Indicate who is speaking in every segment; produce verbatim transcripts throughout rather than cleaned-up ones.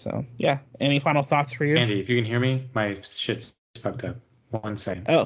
Speaker 1: So yeah, any final thoughts for you?
Speaker 2: Andy, if you can hear me, my shit's fucked up. One second.
Speaker 1: Oh.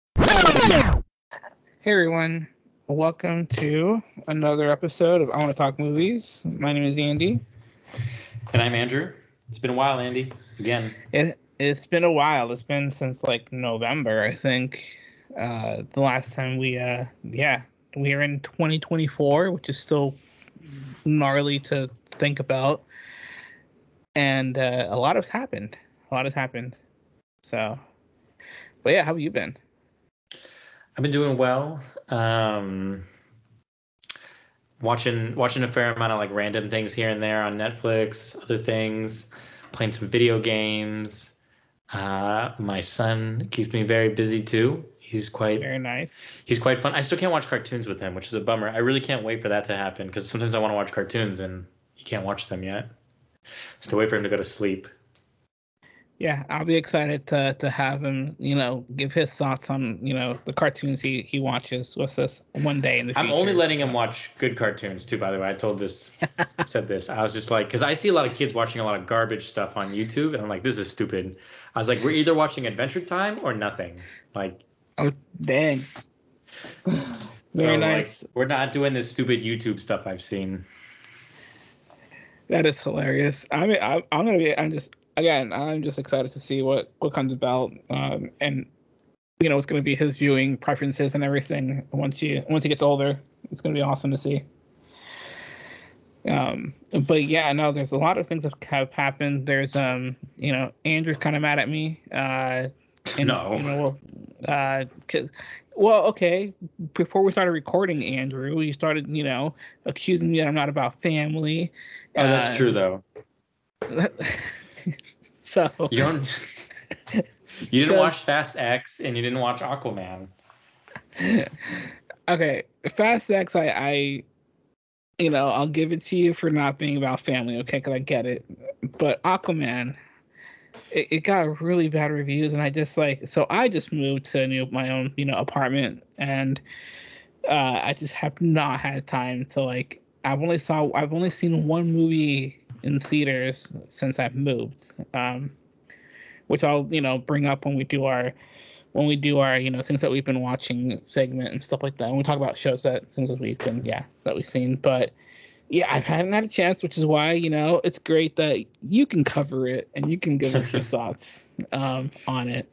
Speaker 1: Hey everyone, welcome to another episode of I Want to Talk Movies. My name is Andy.
Speaker 2: And I'm Andrew. It's been a while, Andy. Again.
Speaker 1: It, it's been a while. It's been since like November, I think. Uh, the last time we, uh, yeah, we are in twenty twenty-four, which is still gnarly to think about. And uh, a lot has happened. A lot has happened. So, but yeah, how have you been?
Speaker 2: I've been doing well. Um, watching watching a fair amount of like random things here and there on Netflix, other things, playing some video games. Uh, my son keeps me very busy too. He's quite
Speaker 1: very nice.
Speaker 2: He's quite fun. I still can't watch cartoons with him, which is a bummer. I really can't wait for that to happen because sometimes I want to watch cartoons and you can't watch them yet. Still wait for him to go to sleep.
Speaker 1: Yeah, I'll be excited to to have him, you know, give his thoughts on, you know, the cartoons he, he watches with us one day in the future.
Speaker 2: I'm only letting him watch good cartoons too, by the way. I told this, said this. I was just like, because I see a lot of kids watching a lot of garbage stuff on YouTube, and I'm like, this is stupid. I was like, we're either watching Adventure Time or nothing. Like,
Speaker 1: oh, dang. Very
Speaker 2: so,
Speaker 1: nice.
Speaker 2: Like, we're not doing this stupid YouTube stuff I've seen.
Speaker 1: That is hilarious. I mean, I, I'm gonna be. I'm just again. I'm just excited to see what what comes about, um, and you know, it's gonna be his viewing preferences and everything. Once you once he gets older, it's gonna be awesome to see. Um, but yeah, no, there's a lot of things that have happened. There's um, you know, Andrew's kind of mad at me. Uh, and,
Speaker 2: no.
Speaker 1: You know, uh, cause. Well, okay. Before we started recording, Andrew, you started, you know, accusing me that I'm not about family.
Speaker 2: Oh, that's uh, true, though.
Speaker 1: So
Speaker 2: you don't. You didn't watch Fast X, and you didn't watch Aquaman.
Speaker 1: Okay, Fast X, I, I, you know, I'll give it to you for not being about family, okay? Because I get it. But Aquaman. It, it got really bad reviews, and I just like so I just moved to a new my own you know apartment, and uh, I just have not had time to like I've only saw I've only seen one movie in theaters since I've moved, um, which I'll you know bring up when we do our when we do our you know things that we've been watching segment and stuff like that. When we talk about shows that things that we've been yeah that we've seen, but. Yeah, I hadn't had a chance, which is why, you know, it's great that you can cover it and you can give us your thoughts um, on it.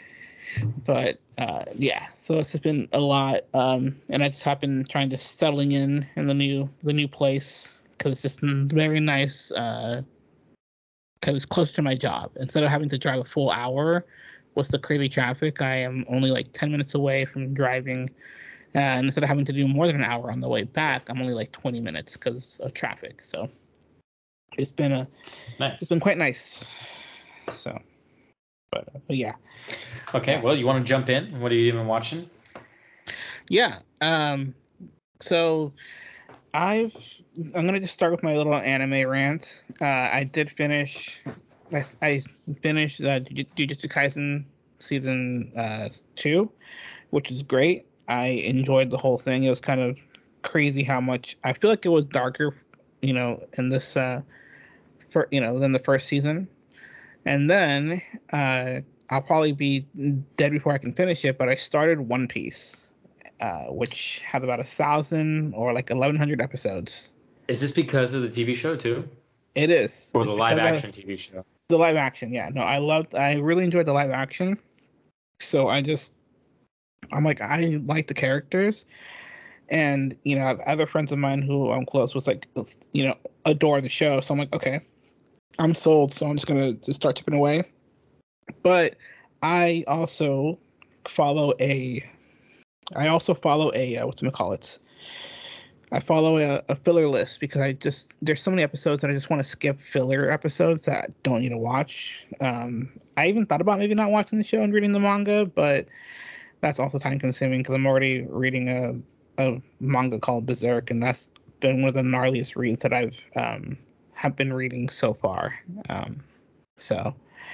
Speaker 1: But, uh, yeah, so it's been a lot. Um, and I just have been trying to settling in in the new the new place because it's just very nice because uh, it's close to my job. Instead of having to drive a full hour with the crazy traffic, I am only like ten minutes away from driving. Uh, and instead of having to do more than an hour on the way back, I'm only like twenty minutes because of traffic. So it's been a,
Speaker 2: nice.
Speaker 1: It's been quite nice. So, but, uh, but yeah.
Speaker 2: Okay, well, you want to jump in? What are you even watching?
Speaker 1: Yeah. Um. So I've I'm gonna just start with my little anime rant. Uh, I did finish. I, I finished uh, Jujutsu Kaisen season uh, two, which is great. I enjoyed the whole thing. It was kind of crazy how much I feel like it was darker, you know, in this, uh, for you know, than the first season. And then uh, I'll probably be dead before I can finish it. But I started One Piece, uh, which had about a thousand or like eleven hundred episodes.
Speaker 2: Is this because of the T V show too?
Speaker 1: It is.
Speaker 2: Or the live action T V show?
Speaker 1: The live action, yeah. No, I loved. I really enjoyed the live action. So I just. I'm like, I like the characters, and you know, I have other friends of mine who I'm close with, like, you know, adore the show. So I'm like, okay, I'm sold. So I'm just gonna just start chipping away. But I also follow a, I also follow a uh, what's it call it? I follow a, a filler list because I just there's so many episodes that I just want to skip filler episodes that I don't need to watch. Um, I even thought about maybe not watching the show and reading the manga, but that's also time consuming because I'm already reading a, a manga called Berserk, and that's been one of the gnarliest reads that I've um, have been reading so far. Um, so,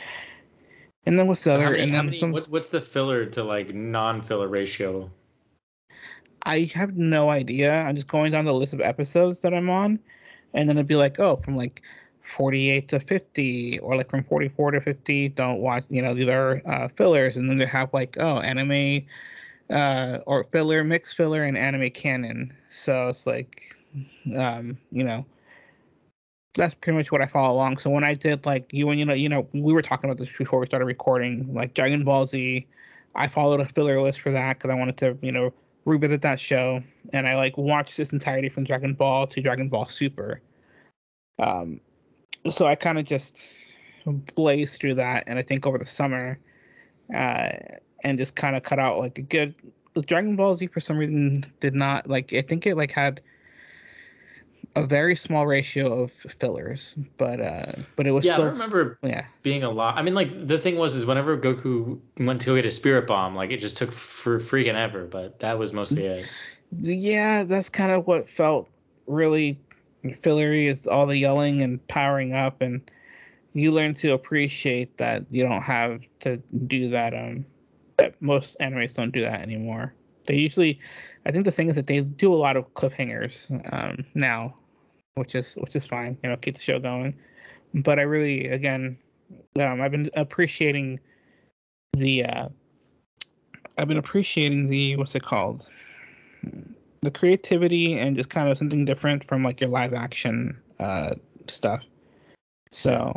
Speaker 1: and then what's the other?
Speaker 2: Many,
Speaker 1: and then
Speaker 2: many,
Speaker 1: some.
Speaker 2: What, what's the filler to like non-filler ratio?
Speaker 1: I have no idea. I'm just going down the list of episodes that I'm on, and then it'd be like, oh, from like forty-eight to fifty, or like from forty-four to fifty, don't watch, you know, these are uh, fillers. And then they have like, oh, anime uh, or filler, mixed filler, and anime canon. So it's like, um, you know, that's pretty much what I follow along. So when I did like you and you know, you know, we were talking about this before we started recording, like Dragon Ball Z, I followed a filler list for that because I wanted to, you know, revisit that show, and I like watched this entirety from Dragon Ball to Dragon Ball Super. Um, so I kind of just blazed through that, and I think over the summer, uh, and just kind of cut out like a good. Dragon Ball Z for some reason did not like. I think it like had a very small ratio of fillers, but uh, but it was
Speaker 2: yeah,
Speaker 1: still.
Speaker 2: I remember
Speaker 1: yeah.
Speaker 2: being a lot. I mean, like the thing was is whenever Goku went to get a Spirit Bomb, like it just took for freaking ever. But that was mostly it.
Speaker 1: Yeah, that's kind of what felt really fillery, is all the yelling and powering up, and you learn to appreciate that you don't have to do that. Um, that most animes don't do that anymore. They usually, I think the thing is that they do a lot of cliffhangers um, now, which is which is fine. You know, keep the show going. But I really, again, um, I've been appreciating the. Uh, I've been appreciating the what's it called? The creativity and just kind of something different from like your live action uh, stuff. So,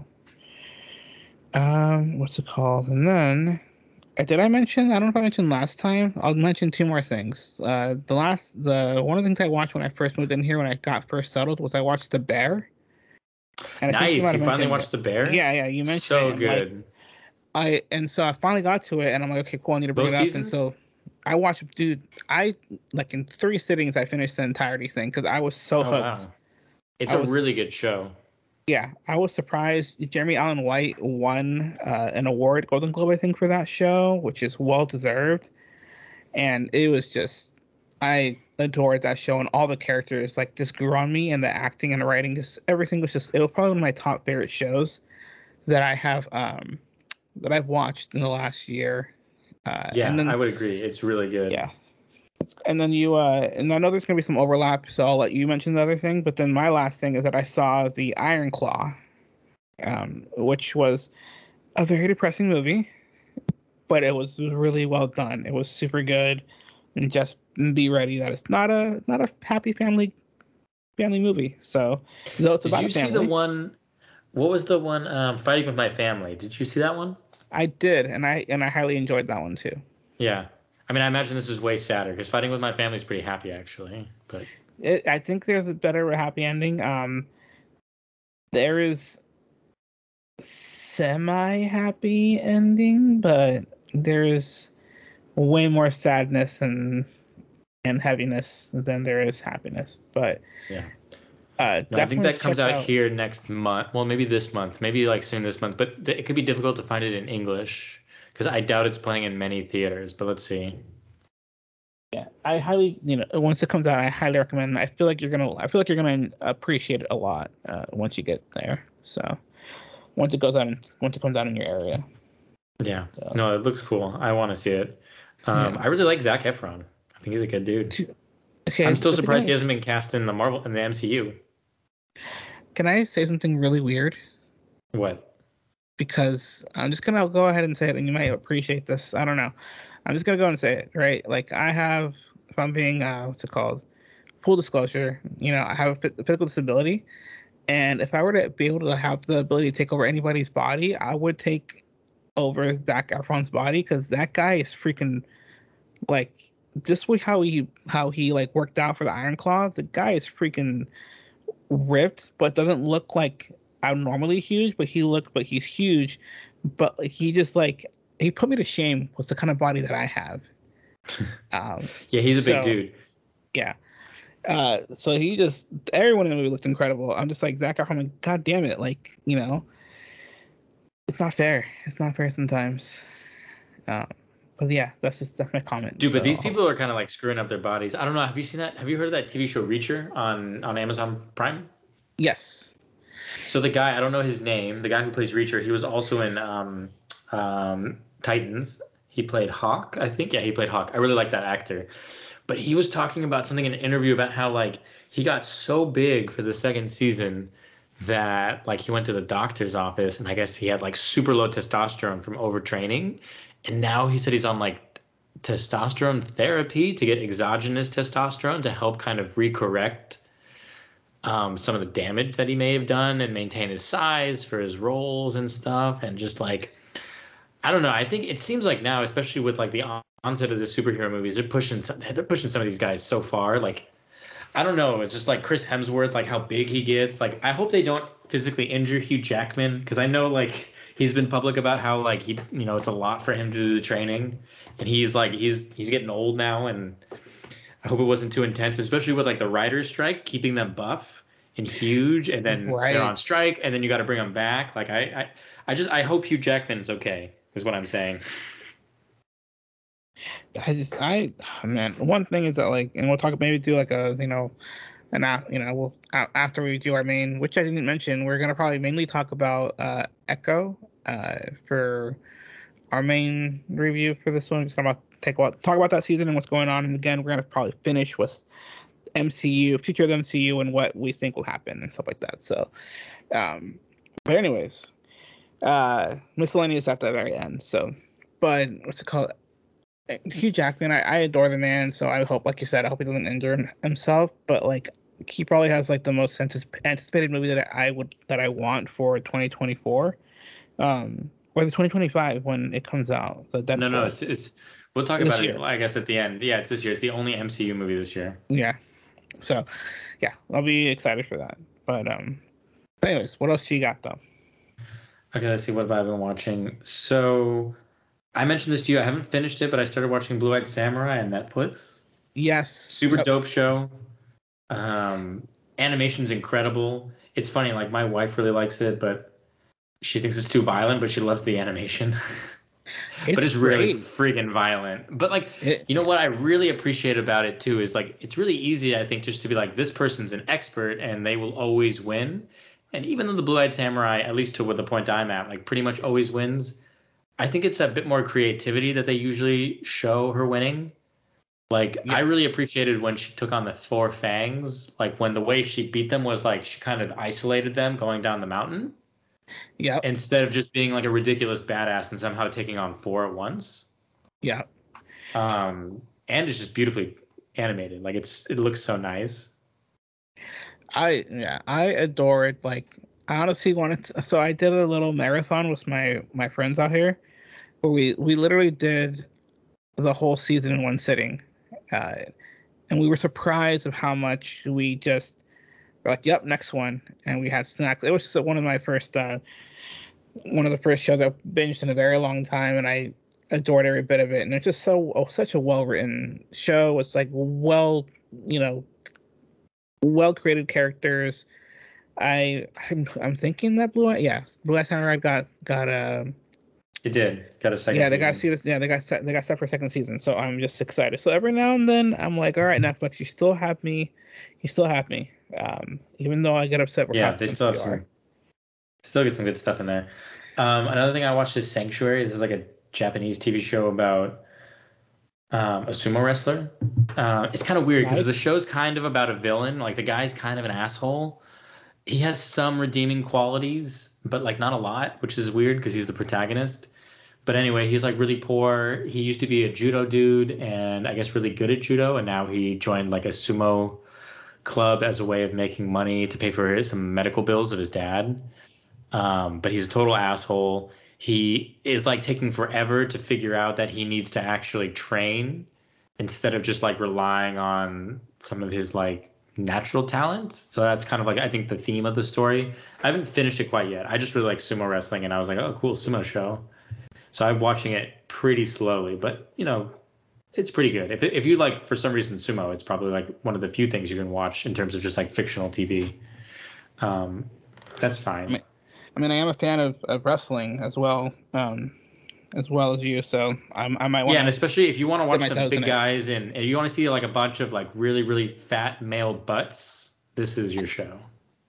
Speaker 1: um, what's it called? And then, uh, did I mention? I don't know if I mentioned last time. I'll mention two more things. Uh, the last, the one of the things I watched when I first moved in here, when I got first settled, was I watched The Bear.
Speaker 2: And nice. I think you, you finally watched
Speaker 1: it.
Speaker 2: The Bear.
Speaker 1: Yeah, yeah. You mentioned
Speaker 2: so
Speaker 1: it. So
Speaker 2: good.
Speaker 1: Like, I and so I finally got to it, and I'm like, okay, cool. I need to bring
Speaker 2: Both
Speaker 1: it up.
Speaker 2: seasons?
Speaker 1: And so I watched, dude. I like in three sittings, I finished the entirety thing because I was so
Speaker 2: oh,
Speaker 1: hooked.
Speaker 2: Wow. It's
Speaker 1: I
Speaker 2: a
Speaker 1: was,
Speaker 2: really good show.
Speaker 1: Yeah, I was surprised. Jeremy Allen White won uh, an award, Golden Globe, I think, for that show, which is well deserved. And it was just, I adored that show, and all the characters like just grew on me, and the acting and the writing, just everything was just. It was probably one of my top favorite shows that I have um that I've watched in the last year. Uh,
Speaker 2: yeah,
Speaker 1: and then,
Speaker 2: I would agree. It's really good.
Speaker 1: Yeah. And then you, uh, and I know there's gonna be some overlap, so I'll let you mention the other thing. But then my last thing is that I saw the Iron Claw, um, which was a very depressing movie, but it was really well done. It was super good, and just be ready that it's not a not a happy family family movie. So though it's
Speaker 2: Did
Speaker 1: about
Speaker 2: you
Speaker 1: a family.
Speaker 2: see the one? What was the one? Um, Fighting with My Family. Did you see that one?
Speaker 1: I did, and I and I highly enjoyed that one too.
Speaker 2: Yeah. I mean, I imagine this is way sadder because Fighting with My Family is pretty happy, actually. But
Speaker 1: it, I think there's a better happy ending. Um, there is semi-happy ending, but there's way more sadness and and heaviness than there is happiness. But
Speaker 2: yeah,
Speaker 1: uh,
Speaker 2: no, I think that comes out,
Speaker 1: out
Speaker 2: here next month. Well, maybe this month, maybe like soon this month. But th- it could be difficult to find it in English, because I doubt it's playing in many theaters, but let's see.
Speaker 1: Yeah, I highly, you know, once it comes out, I highly recommend. I feel like you're gonna, I feel like you're gonna appreciate it a lot uh, once you get there. So, once it goes out, and once it comes out in your area.
Speaker 2: Yeah,
Speaker 1: so.
Speaker 2: No, it looks cool. I want to see it. Um, yeah. I really like Zac Efron. I think he's a good dude. Okay, I'm still surprised he hasn't been cast in the Marvel in the M C U.
Speaker 1: Can I say something really weird?
Speaker 2: What?
Speaker 1: Because I'm just gonna go ahead and say it, and you might appreciate this. I don't know. I'm just gonna go and say it, right? Like I have, if I'm being, uh, what's it called? Full disclosure, you know, I have a physical disability, and if I were to be able to have the ability to take over anybody's body, I would take over Zac Efron's body, because that guy is freaking, like, just with how he how he like worked out for the Iron Claw, the guy is freaking ripped, but doesn't look like I'm normally huge, but he look, but he's huge, but he just like he put me to shame with the kind of body that I have. Um,
Speaker 2: yeah, he's a
Speaker 1: so,
Speaker 2: big dude.
Speaker 1: Yeah. Uh, so he just everyone in the movie looked incredible. I'm just like Zac Efron, like, God damn it, like you know, it's not fair. It's not fair sometimes. Um, but yeah, that's just that's my comment.
Speaker 2: Dude,
Speaker 1: so,
Speaker 2: but these people are kind of like screwing up their bodies. I don't know. Have you seen that? Have you heard of that T V show Reacher on on Amazon Prime?
Speaker 1: Yes.
Speaker 2: So the guy, I don't know his name, the guy who plays Reacher, he was also in um, um, Titans. He played Hawk, I think. Yeah, he played Hawk. I really like that actor. But he was talking about something in an interview about how like he got so big for the second season that like he went to the doctor's office and I guess he had like super low testosterone from overtraining, and now he said he's on like testosterone therapy to get exogenous testosterone to help kind of recorrect um, some of the damage that he may have done and maintain his size for his roles and stuff. And just like, I don't know. I think it seems like now, especially with like the onset of the superhero movies, they're pushing they're pushing some of these guys so far. Like, I don't know. It's just like Chris Hemsworth, like how big he gets. Like, I hope they don't physically injure Hugh Jackman, because I know like he's been public about how like he, you know, it's a lot for him to do the training, and he's like he's he's getting old now, and I hope it wasn't too intense, especially with like the writers' strike, keeping them buff and huge, and then
Speaker 1: Right.
Speaker 2: they're on strike, and then you got to bring them back. Like I, I, I just I hope Hugh Jackman's okay, is what I'm saying.
Speaker 1: I just I oh, man, one thing is that like, and we'll talk maybe do like a you know, and af- you know we'll a- after we do our main, which I didn't mention, we're gonna probably mainly talk about uh Echo uh for our main review for this one. Just gonna take about talk about that season and what's going on, and again we're gonna probably finish with M C U, future of the M C U, and what we think will happen and stuff like that. So, um, but anyways, uh, miscellaneous at the very end. So, but what's it called? Hugh Jackman, I, I adore the man, so I hope, like you said, I hope he doesn't injure him- himself. But like, he probably has like the most antici- anticipated movie that I would that I want for twenty twenty-four, um, or the twenty twenty-five when it comes out. The Deadpool.
Speaker 2: No, no, it's it's. We'll talk
Speaker 1: This
Speaker 2: about
Speaker 1: year.
Speaker 2: it, I guess, at the end. Yeah, it's this year. It's the only M C U movie this year.
Speaker 1: Yeah. So, yeah, I'll be excited for that. But um, anyways, what else do you got though?
Speaker 2: Okay, let's see. What have I been watching? So, I mentioned this to you. I haven't finished it, but I started watching Blue Eyed Samurai on Netflix.
Speaker 1: Yes.
Speaker 2: Super
Speaker 1: Yep.
Speaker 2: dope show. Um, animation's incredible. It's funny, like my wife really likes it, but she thinks it's too violent, but she loves the animation. But it's really
Speaker 1: great.
Speaker 2: freaking violent. But like,
Speaker 1: It-
Speaker 2: you know what I really appreciate about it too is like it's really easy, I think, just to be like, this person's an expert and they will always win. And even though the Blue Eyed Samurai, at least to what the point I'm at, like pretty much always wins, I think it's a bit more creativity that they usually show her winning. Like,
Speaker 1: Yeah.
Speaker 2: I really appreciated when she took on the four fangs. Like, when the way she beat them was like she kind of isolated them going down the mountain
Speaker 1: Yep.
Speaker 2: instead of just being like a ridiculous badass and somehow taking on four at once.
Speaker 1: Yeah.
Speaker 2: Um, and it's just beautifully animated. Like, it's it looks so nice.
Speaker 1: I yeah, I adore it. Like, I honestly wanted to, so I did a little marathon with my my friends out here, where we we literally did the whole season in one sitting, uh, and we were surprised of how much we just were like, yep, next one, and we had snacks. It was just one of my first uh, one of the first shows I binged in a very long time, and I adored every bit of it. And it's just so oh, such a well written show. It's like well, you know, well created characters. I I'm, I'm thinking that Blue Eye, yeah, Blue Eye Samurai got got a
Speaker 2: It did. Got a second
Speaker 1: yeah they got to
Speaker 2: season.
Speaker 1: see this yeah they got set they got set for a second season. So I'm just excited. So every now and then I'm like, all right, Netflix, you still have me, you still have me. Um, even though I get upset.
Speaker 2: Yeah, they still have some, still get some good stuff in there. Um, another thing I watched is Sanctuary. This is like a Japanese T V show about um, a sumo wrestler. Uh, it's kind of weird because
Speaker 1: Nice.
Speaker 2: the show's kind of about a villain. Like the guy's kind of an asshole. He has some redeeming qualities, but like not a lot, which is weird because he's the protagonist. But anyway, he's like really poor. He used to be a judo dude and I guess really good at judo, and now he joined like a sumo club as a way of making money to pay for his, some medical bills of his dad. Um, but he's a total asshole. He is like taking forever to figure out that he needs to actually train instead of just like relying on some of his like natural talents. So that's kind of like I think the theme of the story. I haven't finished it quite yet. I just really like sumo wrestling and I was like, oh cool, sumo show. So I'm watching it pretty slowly, but you know, it's pretty good. If if you like for some reason sumo, it's probably like one of the few things you can watch in terms of just like fictional T V. Um, that's fine.
Speaker 1: I mean, I mean, I am a fan of, of wrestling as well, um, as well as you. So I'm, I might want.
Speaker 2: Yeah, and especially if you want to watch
Speaker 1: my
Speaker 2: some
Speaker 1: toes
Speaker 2: big
Speaker 1: in it.
Speaker 2: guys and if you want to see like a bunch of like really really fat male butts, this is your show.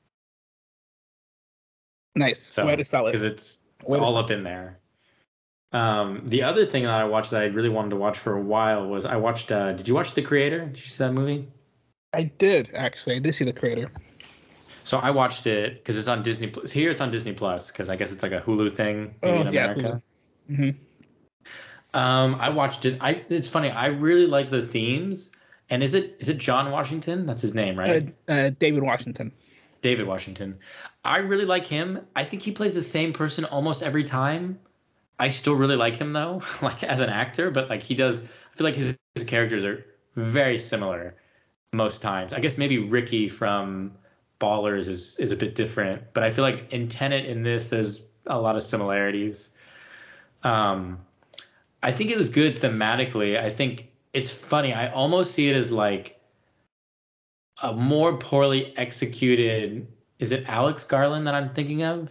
Speaker 1: Nice.
Speaker 2: So
Speaker 1: Way to sell
Speaker 2: because
Speaker 1: it.
Speaker 2: it's it's
Speaker 1: Way to
Speaker 2: all
Speaker 1: sell
Speaker 2: up in there. Um, the other thing that I watched that I really wanted to watch for a while was I watched. Uh, did you watch The Creator? Did you see that movie?
Speaker 1: I did actually. I did see The Creator.
Speaker 2: So I watched it because it's on Disney Plus. Here it's on Disney Plus because I guess it's like a Hulu thing maybe
Speaker 1: Oh
Speaker 2: in
Speaker 1: yeah,
Speaker 2: America.
Speaker 1: Hulu. Mm-hmm.
Speaker 2: Um, I watched it. I It's funny. I really like the themes. And is it is it John Washington? That's his name,
Speaker 1: Uh,
Speaker 2: right?
Speaker 1: uh, David Washington.
Speaker 2: David Washington. I really like him. I think he plays the same person almost every time. I still really like him though, like as an actor, but like he does. I feel like his, his characters are very similar most times. I guess maybe Ricky from Ballers is is a bit different, but I feel like in Tenet in this there's a lot of similarities. Um, I think it was good thematically. I think it's funny. I almost see it as like a more poorly executed. Is it Alex Garland that I'm thinking of?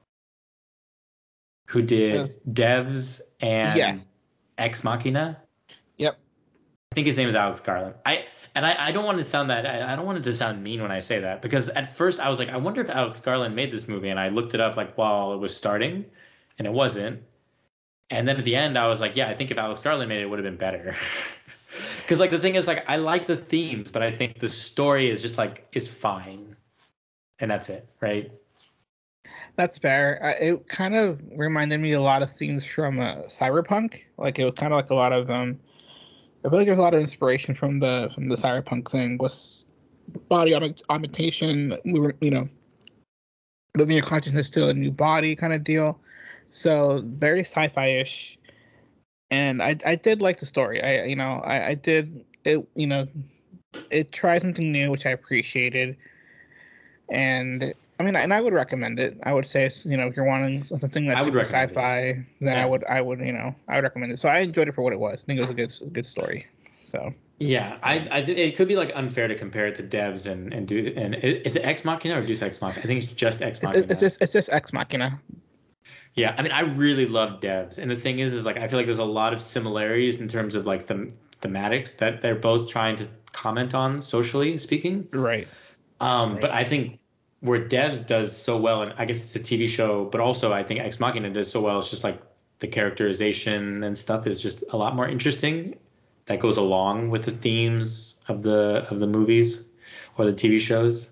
Speaker 2: Who did
Speaker 1: Uh,
Speaker 2: Devs and
Speaker 1: yeah.
Speaker 2: Ex Machina?
Speaker 1: Yep.
Speaker 2: I think his name is Alex Garland. I and I, I don't want to sound that I, I don't want it to sound mean when I say that because at first I was like, I wonder if Alex Garland made this movie, and I looked it up like while it was starting, and it wasn't. And then at the end, I was like, yeah, I think if Alex Garland made it, it would have been better. Because like the thing is, like I like the themes, but I think the story is just like is fine, and that's it, right?
Speaker 1: That's fair. Uh, it kind of reminded me a lot of scenes from uh, Cyberpunk. Like it was kind of like a lot of um. I feel like there's a lot of inspiration from the from the Cyberpunk thing with body aug- augmentation. We were, you know, living your consciousness to a new body kind of deal. So very sci-fi-ish. And I I did like the story. I you know I I did it. You know, it tried something new, which I appreciated. And I mean, and I would recommend it. I would say, you know, if you're wanting something that's
Speaker 2: I would
Speaker 1: super
Speaker 2: recommend it.
Speaker 1: sci-fi, then
Speaker 2: Yeah.
Speaker 1: I would, I would, you know, I would recommend it. So I enjoyed it for what it was. I think it was a good, a good story. So
Speaker 2: Yeah, I, I think it could be like unfair to compare it to Devs and and do and is it Ex Machina or Deus Ex Machina? I think it's just Ex
Speaker 1: it's,
Speaker 2: Machina.
Speaker 1: it's just, it's just Ex Machina.
Speaker 2: Yeah, I mean, I really love Devs, and the thing is, is like I feel like there's a lot of similarities in terms of like the thematics that they're both trying to comment on socially speaking.
Speaker 1: Right.
Speaker 2: Um,
Speaker 1: Right.
Speaker 2: but I think where Devs does so well, and I guess it's a T V show, but also I think Ex Machina does so well. It's just like the characterization and stuff is just a lot more interesting. That goes along with the themes of the of the movies or the T V shows.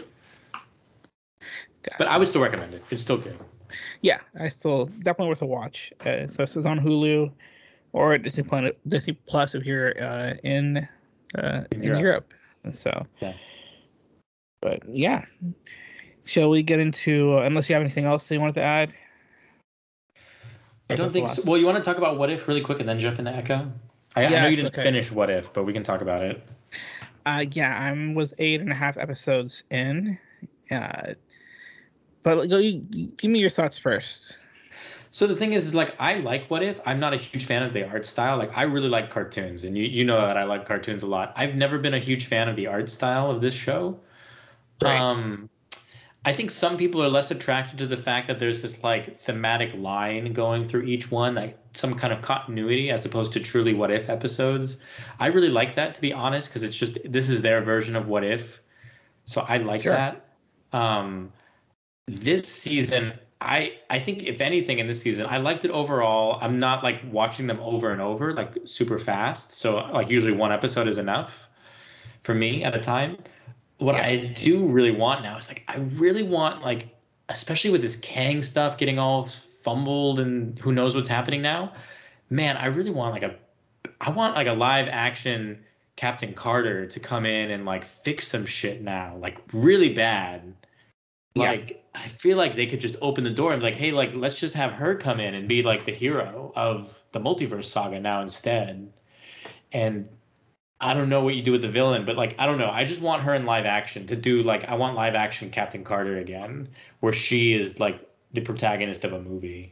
Speaker 1: Gotcha.
Speaker 2: But I would still recommend it. It's still good.
Speaker 1: Yeah, I still definitely worth a watch. Uh, so this was on Hulu or Disney Plus, Disney Plus if you're uh, in uh, in,
Speaker 2: In
Speaker 1: Europe.
Speaker 2: Europe.
Speaker 1: So
Speaker 2: Yeah.
Speaker 1: But yeah, shall we get into? Uh, unless you have anything else you wanted to add?
Speaker 2: I don't think so. Well, you want to talk about What If really quick and then jump into Echo? I, I know you
Speaker 1: Yes,
Speaker 2: didn't
Speaker 1: okay.
Speaker 2: finish What If, but we can talk about it.
Speaker 1: Uh, yeah, I was eight and a half episodes in. Uh, but go, you, give me your thoughts first.
Speaker 2: So the thing is, is like I like What If. I'm not a huge fan of the art style. Like I really like cartoons, and you you know that I like cartoons a lot. I've never been a huge fan of the art style of this show.
Speaker 1: Right.
Speaker 2: Um, I think some people are less attracted to the fact that there's this like thematic line going through each one, like some kind of continuity as opposed to truly What If episodes. I really like that, to be honest, because it's just this is their version of What If. So I like
Speaker 1: Sure.
Speaker 2: that. Um, this season, I I think if anything in this season, I liked it overall. I'm not like watching them over and over like super fast. So like usually one episode is enough for me at a time. What
Speaker 1: Yeah.
Speaker 2: I do really want now is like I really want like especially with this Kang stuff getting all fumbled and who knows what's happening now. Man, I really want like a I want like a live action Captain Carter to come in and like fix some shit now, like really bad.
Speaker 1: Yeah.
Speaker 2: Like I feel like they could just open the door and be like, hey, like let's just have her come in and be like the hero of the multiverse saga now instead. And I don't know what you do with the villain, but like I don't know. I just want her in live action to do like I want live action Captain Carter again, where she is like the protagonist of a movie.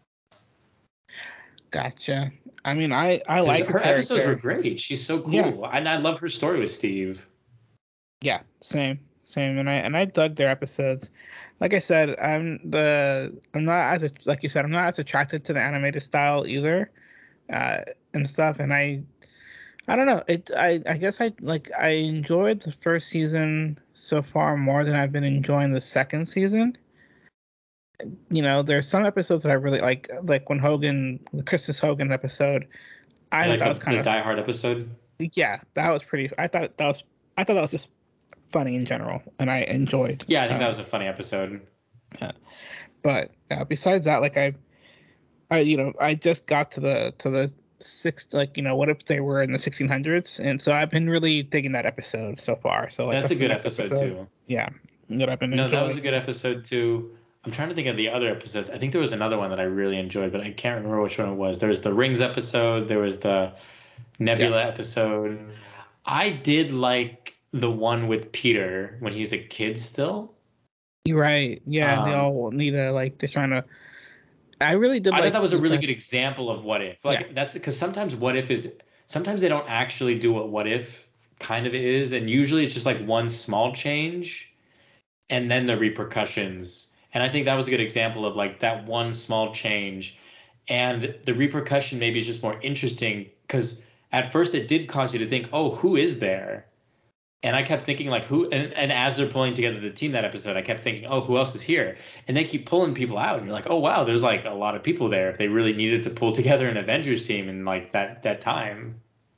Speaker 1: Gotcha. I mean, I I
Speaker 2: 'Cause
Speaker 1: like
Speaker 2: her
Speaker 1: the
Speaker 2: episodes were
Speaker 1: character.
Speaker 2: great. She's so cool,
Speaker 1: Yeah.
Speaker 2: and I love her story with Steve.
Speaker 1: Yeah, same, same, and I and I dug their episodes. Like I said, I'm the I'm not as a, like you said, I'm not as attracted to the animated style either, uh, and stuff. And I I don't know. It I I guess I like I enjoyed the first season so far more than I've been enjoying the second season. You know, there's some episodes that I really like, like when Hogan, the Christmas Hogan episode. I
Speaker 2: Like
Speaker 1: thought that was
Speaker 2: the,
Speaker 1: kind
Speaker 2: the
Speaker 1: of
Speaker 2: Die Hard episode.
Speaker 1: yeah, that was pretty. I thought that was I thought that was just funny in general, and I enjoyed.
Speaker 2: Yeah, I think
Speaker 1: um,
Speaker 2: that was a funny episode.
Speaker 1: Yeah. But uh, besides that, like I, I you know I just got to the to the six like you know what if they were in the sixteen hundreds, and so I've been really digging that episode so far. So like
Speaker 2: That's a
Speaker 1: that's the
Speaker 2: good
Speaker 1: next
Speaker 2: episode,
Speaker 1: episode.
Speaker 2: too.
Speaker 1: Yeah, that I've been
Speaker 2: No, that was
Speaker 1: enjoying.
Speaker 2: a good episode too. I'm trying to think of the other episodes. I think there was another one that I really enjoyed, but I can't remember which one it was. There was the Rings episode. There was the Nebula
Speaker 1: Yeah.
Speaker 2: episode. I did like the one with Peter when he's a kid still.
Speaker 1: You're right. Yeah, they
Speaker 2: Um,
Speaker 1: all need to like they're trying to. I really did
Speaker 2: I
Speaker 1: like.
Speaker 2: thought that was a really
Speaker 1: the-
Speaker 2: good example of what if. Like
Speaker 1: Yeah.
Speaker 2: that's because sometimes what if is sometimes they don't actually do what what if kind of is, and usually it's just like one small change and then the repercussions. And I think that was a good example of like that one small change, and the repercussion maybe is just more interesting because at first it did cause you to think, oh, who is there? And I kept thinking like who, and, and as they're pulling together the team that episode, I kept thinking, oh, who else is here? And they keep pulling people out, and you're like, oh wow, there's like a lot of people there if they really needed to pull together an Avengers team in like that that time.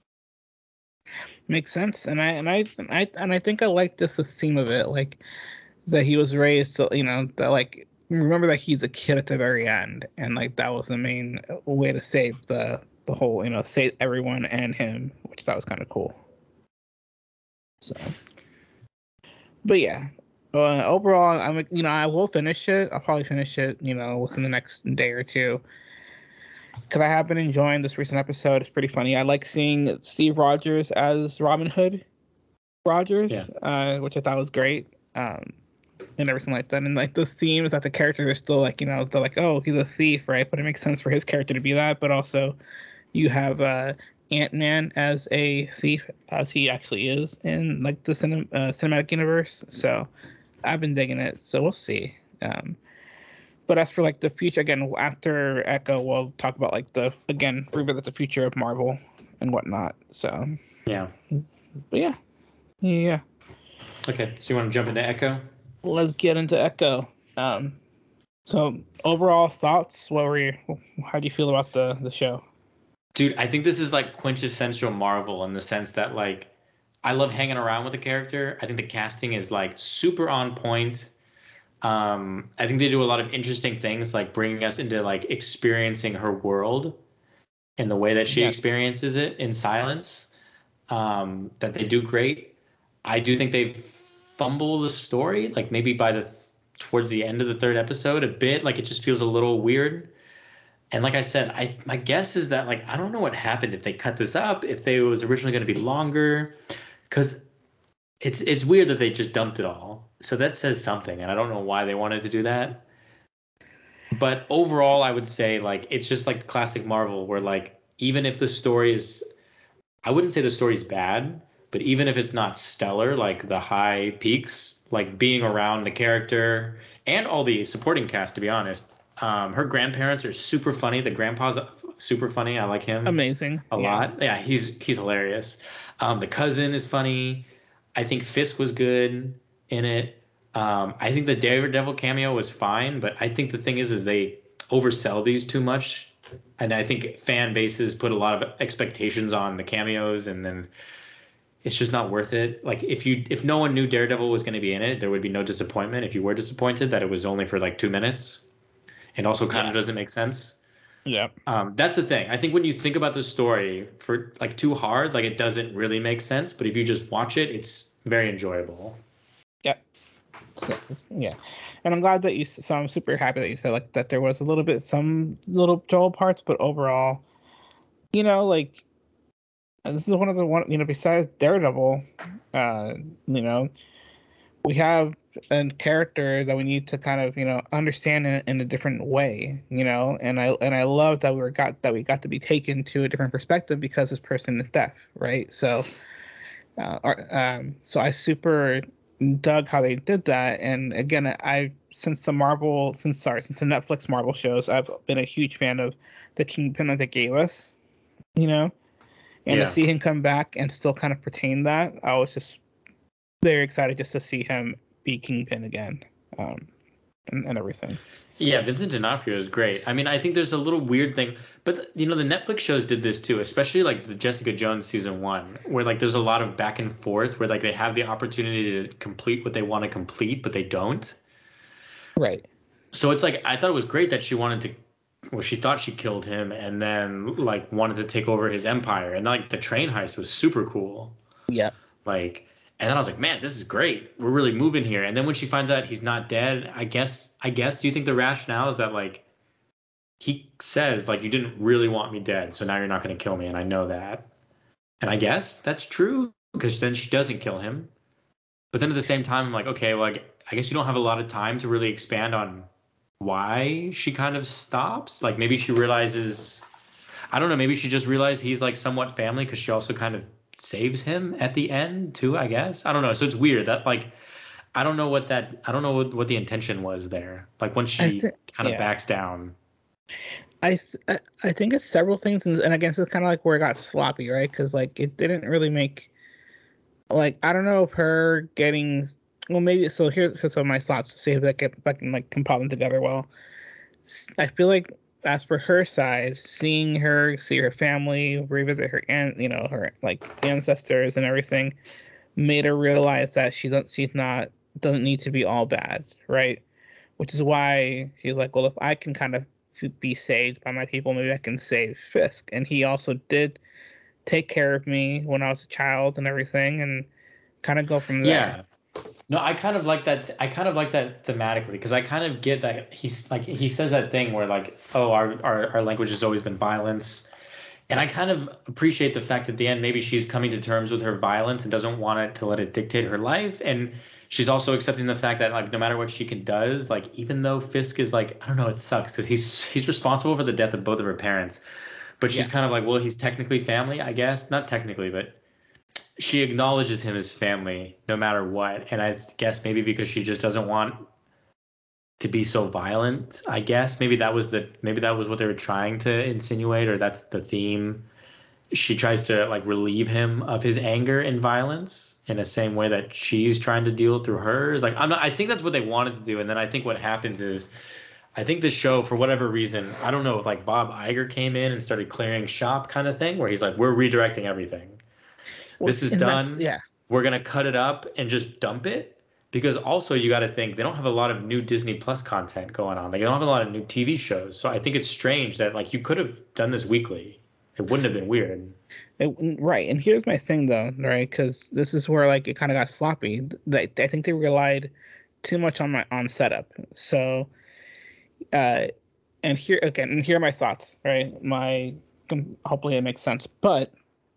Speaker 1: Makes sense, and I and I and I and I think I like just the theme of it, like that he was raised to, you know, that like remember that he's a kid at the very end, and like that was the main way to save the the whole, you know, save everyone and him, which I thought was kind of cool. So, but yeah, uh, overall, I'm you know I will finish it. I'll probably finish it, you know, within the next day or two. Because I have been enjoying this recent episode. It's pretty funny. I like seeing Steve Rogers as Robin Hood Rogers,
Speaker 2: Yeah.
Speaker 1: uh, which I thought was great, um, and everything like that. And like the theme is that the characters are still like, you know, they're like, oh, he's a thief, right? But it makes sense for his character to be that. But also, you have uh, Ant-Man as a thief, as he actually is in like the cinem- uh, cinematic universe. So I've been digging it. So we'll see. Um, But as for like the future, again, after Echo, we'll talk about like the again revisit the future of Marvel and whatnot. So
Speaker 2: Yeah.
Speaker 1: but yeah, yeah.
Speaker 2: Okay. So you want to jump into Echo?
Speaker 1: Let's get into Echo. Um, so overall thoughts. What were you? How do you feel about the the show?
Speaker 2: Dude, I think this is like quintessential Marvel in the sense that like I love hanging around with the character. I think the casting is like super on point. Um, I think they do a lot of interesting things, like bringing us into like experiencing her world and the way that she
Speaker 1: Yes.
Speaker 2: experiences it in silence. Um, that they do great. I do think they fumble the story, like maybe by the towards the end of the third episode a bit. Like it just feels a little weird. And like I said, I my guess is that like I don't know what happened if they cut this up, if they it was originally going to be longer, because it's it's weird that they just dumped it all. So that says something, and I don't know why they wanted to do that. But overall, I would say like it's just like classic Marvel, where like even if the story is, I wouldn't say the story's bad, but even if it's not stellar, like the high peaks, like being around the character and all the supporting cast, to be honest, um, her grandparents are super funny. The grandpa's super funny. I like him
Speaker 1: Amazing.
Speaker 2: a
Speaker 1: Yeah.
Speaker 2: lot. Yeah, he's he's hilarious. Um, the cousin is funny. I think Fisk was good in it. Um, I think the Daredevil cameo was fine, but I think the thing is, is they oversell these too much, and I think fan bases put a lot of expectations on the cameos, and then it's just not worth it. Like if you if no one knew Daredevil was going to be in it, there would be no disappointment. If you were disappointed that it was only for like two minutes, it also kind
Speaker 1: Yeah.
Speaker 2: of doesn't make sense.
Speaker 1: Yeah.
Speaker 2: Um, that's the thing. I think when you think about the story for like too hard, like it doesn't really make sense. But if you just watch it, it's very enjoyable.
Speaker 1: Yeah. So, yeah. And I'm glad that you. So I'm super happy that you said like that there was a little bit some little dull parts, but overall, you know, like this is one of the one. You know, besides Daredevil, uh, you know, we have a character that we need to kind of you know understand in, in a different way, you know, and I and I love that we were got that we got to be taken to a different perspective because this person is deaf, right? So, uh, our- um, so I super dug how they did that, and again, I since the Marvel, since sorry, since the Netflix Marvel shows, I've been a huge fan of the Kingpin that they gave us, you know, and
Speaker 2: Yeah.
Speaker 1: to see him come back and still kind of pertain that, I was just very excited just to see him be Kingpin again, um, and, and everything.
Speaker 2: Yeah, Vincent D'Onofrio is great. I mean, I think there's a little weird thing, but you know, the Netflix shows did this too, especially like the Jessica Jones season one, where like there's a lot of back and forth, where like they have the opportunity to complete what they want to complete, but they don't.
Speaker 1: Right.
Speaker 2: So it's like I thought it was great that she wanted to, well, she thought she killed him, and then like wanted to take over his empire, and like the train heist was super cool.
Speaker 1: Yeah.
Speaker 2: Like, and then I was like, man, this is great. We're really moving here. And then when she finds out he's not dead, I guess, I guess, do you think the rationale is that like he says like you didn't really want me dead, so now you're not going to kill me, and I know that. And I guess that's true because then she doesn't kill him. But then at the same time, I'm like, okay, well, like, I guess you don't have a lot of time to really expand on why she kind of stops. Like maybe she realizes, I don't know, maybe she just realized he's like somewhat family because she also kind of saves him at the end too, I guess. I don't know. So it's weird that like I don't know what that I don't know what, what the intention was there. Like when she th- kind of yeah. backs down.
Speaker 1: I th- I think it's several things, and, and I guess it's kind of like where it got sloppy, right? Because like it didn't really make like I don't know if her getting well maybe so here so my thoughts to see if I can, if I can like compile them together well. I feel like as for her side, seeing her see her family, revisit her and you know her like ancestors and everything, made her realize that she doesn't she's not doesn't need to be all bad, right? Which is why she's like, well, if I can kind of be saved by my people, maybe I can save Fisk. And he also did take care of me when I was a child and everything, and kind of go from there.
Speaker 2: Yeah. No, I kind of like that. I kind of like that thematically because I kind of get that he's like he says that thing where like, oh, our, our our language has always been violence, and I kind of appreciate the fact at the end maybe she's coming to terms with her violence and doesn't want it to let it dictate her life, and she's also accepting the fact that like no matter what she can does, like even though Fisk is like I don't know, it sucks because he's he's responsible for the death of both of her parents, but she's yeah. kind of like, well, he's technically family, I guess, not technically, but. She acknowledges him as family no matter what. And I guess maybe because she just doesn't want to be so violent, I guess. Maybe that was the maybe that was what they were trying to insinuate, or that's the theme. She tries to like relieve him of his anger and violence in the same way that she's trying to deal through hers. Like I'm not I think that's what they wanted to do. And then I think what happens is I think the show, for whatever reason, I don't know if like Bob Iger came in and started clearing shop kind of thing where he's like, we're redirecting everything. Well, this is done.
Speaker 1: Yeah.
Speaker 2: We're going to cut it up and just dump it. Because also you got to think they don't have a lot of new Disney Plus content going on. Like, they don't have a lot of new T V shows. So I think it's strange that like you could have done this weekly. It wouldn't have been weird.
Speaker 1: It, right. And here's my thing, though, right? Because this is where like it kind of got sloppy. I think they relied too much on my on setup. So, uh, and here again, and here are my thoughts, right? My hopefully it makes sense. But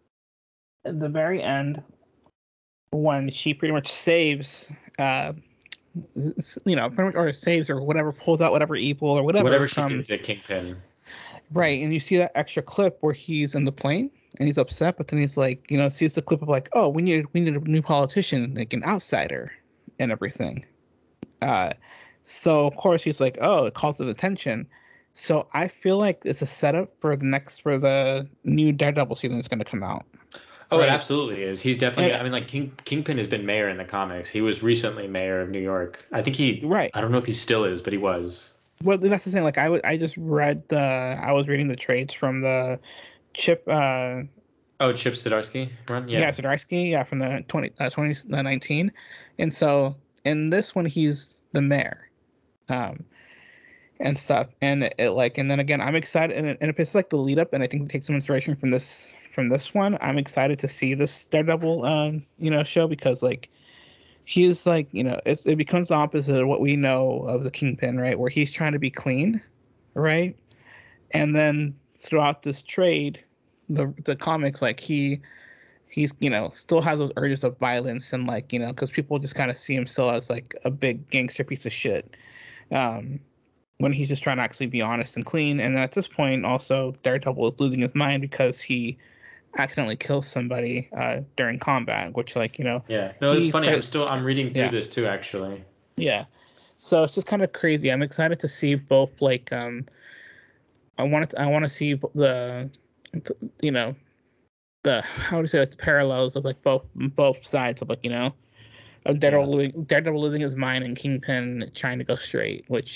Speaker 1: at the very end, when she pretty much saves, uh, you know, pretty much, or saves or whatever, pulls out whatever evil or whatever.
Speaker 2: Whatever she did to Kingpin.
Speaker 1: Right, and you see that extra clip where he's in the plane and he's upset, but then he's like, you know, sees the clip of like, oh, we need we need a new politician, like an outsider, and everything. Uh, so of course he's like, oh, it calls his attention. So I feel like it's a setup for the next for the new Daredevil season that's going to come out.
Speaker 2: Oh, right? It absolutely is. He's definitely. I mean, like King, Kingpin has been mayor in the comics. He was recently mayor of New York. I think he. Right. I don't know if he still is, but he was.
Speaker 1: Well, that's the thing. Like I, w- I just read the. I was reading the trades from the Chip. Uh,
Speaker 2: oh, Chip Zdarsky run. Yeah.
Speaker 1: Yeah, Zdarsky. Yeah, from the twenty, uh, twenty nineteen, and so in this one he's the mayor, um, and stuff, and it, it like, and then again I'm excited, and, it, and if it's like the lead up, and I think it takes some inspiration from this from this one, I'm excited to see this Daredevil, um, you know, show because like. He's like, you know, it's, it becomes the opposite of what we know of the Kingpin, right? Where he's trying to be clean, right? And then throughout this trade, the the comics, like he, he's, you know, still has those urges of violence and like, you know, because people just kind of see him still as like a big gangster piece of shit, um, when he's just trying to actually be honest and clean. And at this point, also Daredevil is losing his mind because he accidentally kills somebody uh during combat, which like you know
Speaker 2: yeah no it's funny i'm still i'm reading through yeah. this too actually
Speaker 1: yeah so it's just kind of crazy. I'm excited to see both like um i want to i want to see the you know the how do you say like the parallels of like both both sides of like you know of Daredevil, yeah. Daredevil losing his mind and Kingpin trying to go straight, which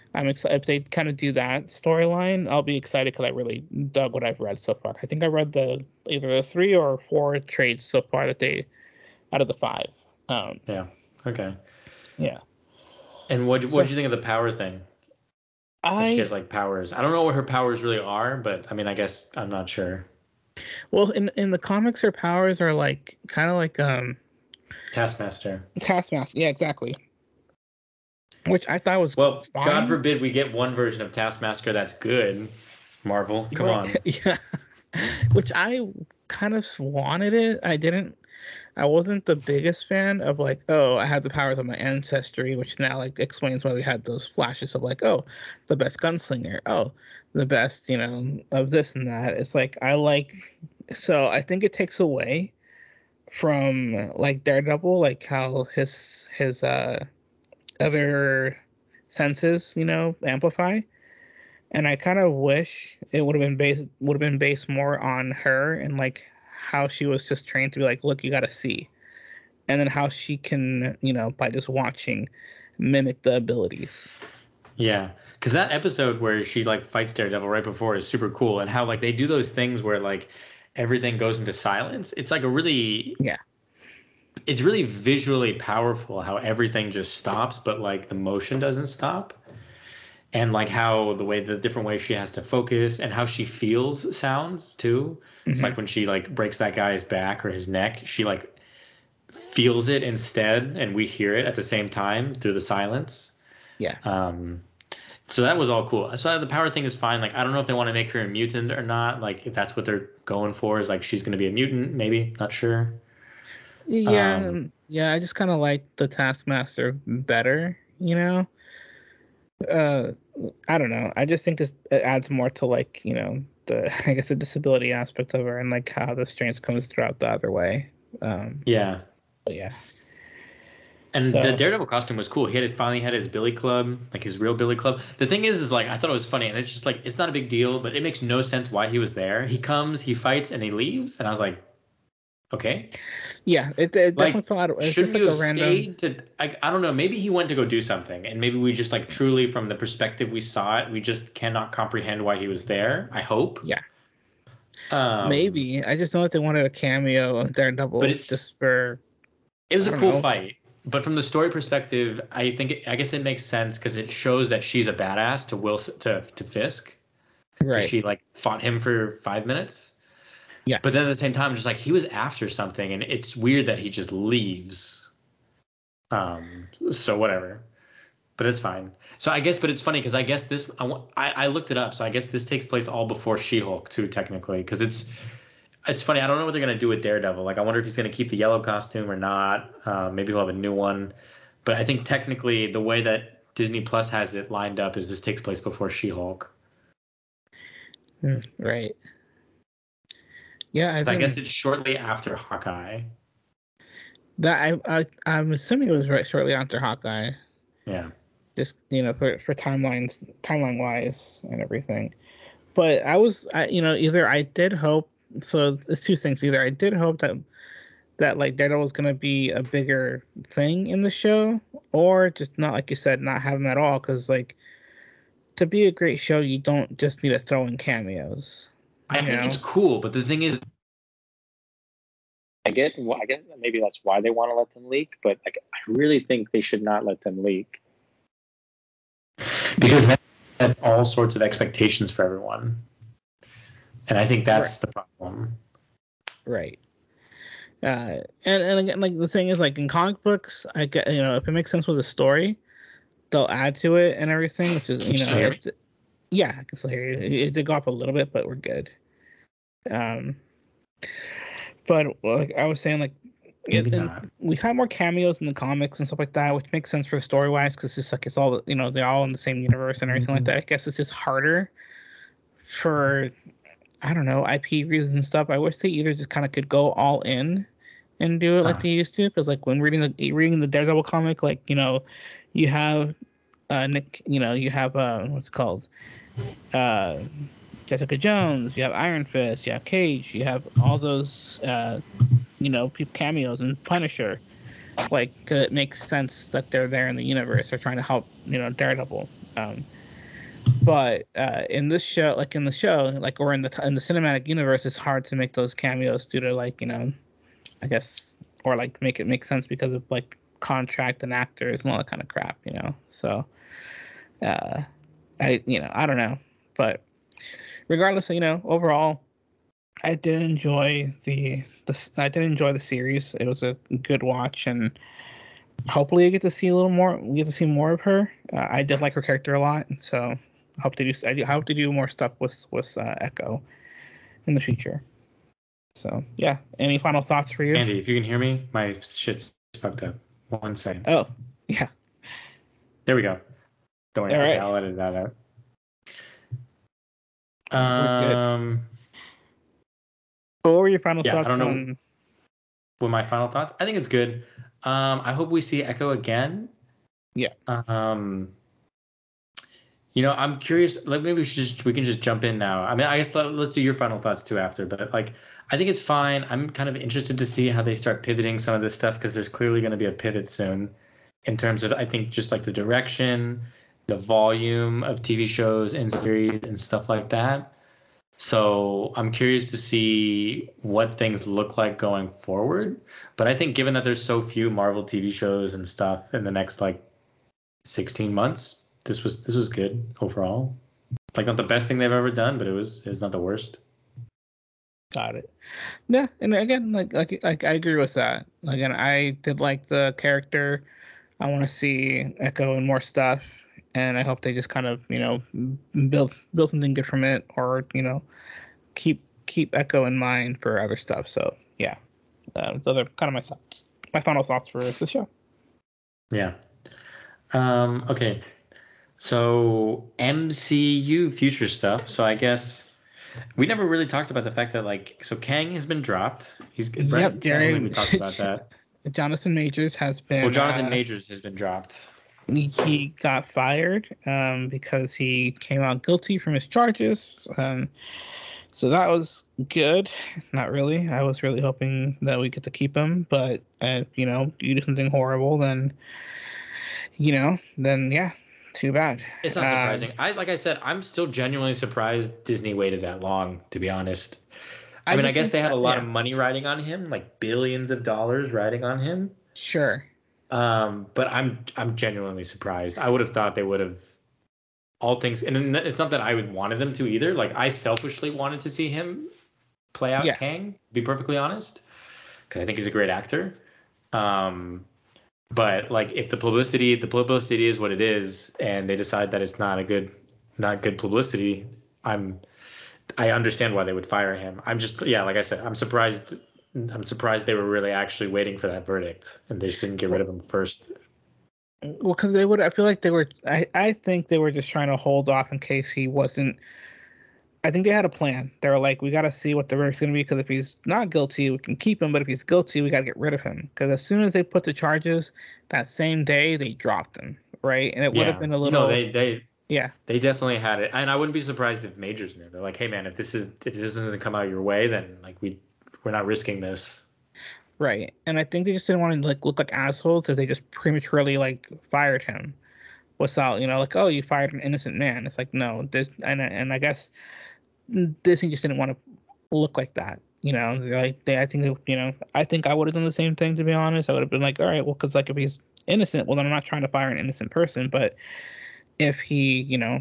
Speaker 1: I'm excited if they kind of do that storyline. I'll be excited because I really dug what I've read so far. I think I read the either the three or four trades so far that they out of the five. Um,
Speaker 2: yeah. Okay.
Speaker 1: Yeah.
Speaker 2: And what what
Speaker 1: So-
Speaker 2: did you think of the power thing? That she
Speaker 1: I
Speaker 2: has like powers. I don't know what her powers really are, but I mean, I guess I'm not sure.
Speaker 1: well in in the comics, her powers are like kind of like um
Speaker 2: Taskmaster.
Speaker 1: Taskmaster. Yeah, exactly. Which I thought was
Speaker 2: Well,
Speaker 1: fine.
Speaker 2: God forbid we get one version of Taskmaster that's good. Marvel, come on.
Speaker 1: Yeah. Which I kind of wanted it. I didn't. I wasn't the biggest fan of like, oh, I have the powers of my ancestry, which now like explains why we had those flashes of like, oh, the best gunslinger, oh, the best, you know, of this and that. It's like I like, so I think it takes away from like Daredevil, like how his his uh other senses, you know, amplify. And I kind of wish it would have been based would have been based more on her and like how she was just trained to be like, look, you got to see, and then how she can, you know, by just watching, mimic the abilities.
Speaker 2: Yeah, because that episode where she like fights Daredevil right before is super cool, and how like they do those things where like everything goes into silence. It's like a really
Speaker 1: Yeah.
Speaker 2: It's really visually powerful how everything just stops, but like the motion doesn't stop. And like how the way the different ways she has to focus and how she feels sounds too. It's
Speaker 1: Mhm.
Speaker 2: like when she like breaks that guy's back or his neck, she like feels it instead, and we hear it at the same time through the silence.
Speaker 1: Yeah.
Speaker 2: Um, so that was all cool. So the power thing is fine. Like I don't know if they want to make her a mutant or not. Like if that's what they're going for, is like she's gonna be a mutant, maybe. Not sure.
Speaker 1: Yeah,
Speaker 2: Um,
Speaker 1: yeah. I just kind of like the Taskmaster better, you know. Uh, I don't know. I just think it's, it adds more to like, you know, the I guess the disability aspect of her and like how the strength comes throughout the other way. Um,
Speaker 2: Yeah.
Speaker 1: but yeah.
Speaker 2: And
Speaker 1: So-
Speaker 2: the Daredevil costume was cool. He had finally had his Billy Club, like his real Billy Club. The thing is, is like I thought it was funny, and it's just like it's not a big deal, but it makes no sense why he was there. He comes, he fights, and he leaves, and I was like, okay.
Speaker 1: Yeah, it, it definitely
Speaker 2: Like,
Speaker 1: felt out. It's
Speaker 2: shouldn't
Speaker 1: just like
Speaker 2: you
Speaker 1: a
Speaker 2: have
Speaker 1: random.
Speaker 2: stayed to? I, I don't know. Maybe he went to go do something, and maybe we just like truly, from the perspective we saw it, we just cannot comprehend why he was there. I hope.
Speaker 1: Yeah.
Speaker 2: Um,
Speaker 1: Maybe I just know that they wanted a cameo of Daredevil,
Speaker 2: But it's-
Speaker 1: just for.
Speaker 2: It was
Speaker 1: I
Speaker 2: a
Speaker 1: don't
Speaker 2: cool
Speaker 1: know.
Speaker 2: fight, but from the story perspective, I think it, I guess it makes sense because it shows that she's a badass to Will to to Fisk. 'Cause
Speaker 1: Right.
Speaker 2: She like fought him for five minutes.
Speaker 1: Yeah.
Speaker 2: But then at the same time, just like he was after something, and it's weird that he just leaves. Um. So whatever. But it's fine. So I guess, but it's funny because I guess this I, wa- I I looked it up. So I guess this takes place all before She-Hulk too, technically, because it's it's funny. I don't know what they're gonna do with Daredevil. Like I wonder if he's gonna keep the yellow costume or not. Uh, maybe he'll have a new one. But I think technically the way that Disney Plus has it lined up is this takes place before She-Hulk.
Speaker 1: Hmm, right. Yeah, I,
Speaker 2: So I
Speaker 1: think
Speaker 2: guess it's shortly after Hawkeye.
Speaker 1: that I, I I'm assuming it was right shortly after Hawkeye.
Speaker 2: Yeah.
Speaker 1: Just you know for for timelines timeline wise and everything. But I was I you know either I did hope so it's two things either I did hope that that like Daredevil was gonna be a bigger thing in the show or just not like you said not have him at all because like to be a great show you don't just need to throw in cameos.
Speaker 2: I
Speaker 1: you
Speaker 2: think
Speaker 1: know?
Speaker 2: it's cool, but the thing is, I get, well, I get maybe that's why they want to let them leak, but like, I really think they should not let them leak because that, that's all sorts of expectations for everyone, and I think that's the problem.
Speaker 1: Right. Uh, and and again, like the thing is, like in comic books, I get you know if it makes sense with the story, they'll add to it and everything, which is
Speaker 2: Can you
Speaker 1: you
Speaker 2: still
Speaker 1: know
Speaker 2: hear me?
Speaker 1: it's yeah, I can still hear you. It, it did go up a little bit, but we're good. Um, but like I was saying, like
Speaker 2: Maybe
Speaker 1: it, and
Speaker 2: not.
Speaker 1: we've had more cameos in the comics and stuff like that, which makes sense for story wise because it's just like it's all you know they're all in the same universe and everything like that. I guess it's just harder for I don't know I P reasons and stuff. I wish they either just kind of could go all in and do it like
Speaker 2: Huh.
Speaker 1: they used to because like when reading the reading the Daredevil comic, like you know you have uh Nick, you know you have uh what's it called uh Jessica Jones, you have Iron Fist, you have Cage, you have all those uh you know peop- cameos and Punisher. Like 'cause it makes sense that they're there in the universe. They're trying to help you know Daredevil. Um, But uh, in this show, like in the show, like or in the in the cinematic universe, it's hard to make those cameos due to like you know, I guess or like make it make sense because of like contract and actors and all that kind of crap, you know. So, uh, I you know I don't know, but regardless, you know, overall, I did enjoy the the I did enjoy the series. It was a good watch, and hopefully I get to see a little more. We get to see more of her. Uh, I did like her character a lot, and so I hope to do I do- I hope to do more stuff with with uh, Echo in the future. So yeah, any final thoughts for you?
Speaker 2: Andy, if you can hear me, my shit's fucked up. One second.
Speaker 1: Oh yeah,
Speaker 2: There we go. Don't worry,
Speaker 1: all
Speaker 2: okay,
Speaker 1: right,
Speaker 2: I'll edit that out.
Speaker 1: we're good.
Speaker 2: Um,
Speaker 1: But what were your final
Speaker 2: yeah, I
Speaker 1: thoughts
Speaker 2: don't know.
Speaker 1: on?
Speaker 2: What my final thoughts? I think it's good. Um, I hope we see Echo again.
Speaker 1: Yeah.
Speaker 2: Um, you know, I'm curious. Like maybe we should just we can just jump in now. I mean, I guess let, let's do your final thoughts too after. But like, I think it's fine. I'm kind of interested to see how they start pivoting some of this stuff because there's clearly going to be a pivot soon, in terms of I think just like the direction, the volume of T V shows and series and stuff like that. So I'm curious to see what things look like going forward. But I think given that there's so few Marvel T V shows and stuff in the next like sixteen months, this was this was good overall. Like not the best thing they've ever done, but it was it was not the worst.
Speaker 1: Got it. Yeah, and again, like like like I agree with that. Again, I did like the character. I want to see Echo and more stuff, and I hope they just kind of you know build build something good from it, or you know keep keep Echo in mind for other stuff. So yeah, uh, those are kind of my thoughts, my final thoughts for the show.
Speaker 2: Yeah. Um, okay. So M C U future stuff. So I guess we never really talked about the fact that like so Kang has been dropped. He's
Speaker 1: Yep,
Speaker 2: right.
Speaker 1: Jerry.
Speaker 2: We talked about that.
Speaker 1: Jonathan Majors has been.
Speaker 2: Well, Jonathan
Speaker 1: uh,
Speaker 2: Majors has been dropped.
Speaker 1: he got fired um, because he came out guilty from his charges. Um, so that was good. Not really. I was really hoping that we get to keep him, but uh, you know, you do something horrible, then you know, then yeah, too bad.
Speaker 2: It's not
Speaker 1: Um,
Speaker 2: surprising. I like I said, I'm still genuinely surprised Disney waited that long, to be honest. I, mean,
Speaker 1: just
Speaker 2: I guess
Speaker 1: think
Speaker 2: they had a
Speaker 1: that-
Speaker 2: lot
Speaker 1: yeah,
Speaker 2: of money riding on him, like billions of dollars riding on him.
Speaker 1: Sure.
Speaker 2: Um, but I'm I'm genuinely surprised. I would have thought they would have all things, and it's not that I would wanted them to either. Like I selfishly wanted to see him play out
Speaker 1: Yeah.
Speaker 2: Kang, to be perfectly honest, because I think he's a great actor. Um, but like if the publicity, the publicity is what it is, and they decide that it's not a good, not good publicity, I'm, I understand why they would fire him. I'm just, yeah, like I said, I'm surprised. I'm surprised they were really actually waiting for that verdict, and they just didn't get rid of him first.
Speaker 1: Well, because they would. I feel like they were. I, I think they were just trying to hold off in case he wasn't. I think they had a plan. They were like, we got to see what the verdict's going to be, because if he's not guilty, we can keep him. But if he's guilty, we got to get rid of him. Because as soon as they put the charges, that same day they dropped him, right? And it would
Speaker 2: Yeah.
Speaker 1: have been a little.
Speaker 2: No, they they
Speaker 1: yeah.
Speaker 2: they definitely had it, and I wouldn't be surprised if Majors knew. They're like, hey man, if this is if this doesn't come out your way, then like we we're not risking this.
Speaker 1: Right. And I think they just didn't want to like look like assholes if they just prematurely like fired him without, you know, like, oh, you fired an innocent man. It's like, no, this and and I guess Disney just didn't want to look like that. You know, They're like they, I think, you know, I think I would have done the same thing, to be honest. I would have been like, all right, well, because like if he's innocent, well, then I'm not trying to fire an innocent person. But if he, you know,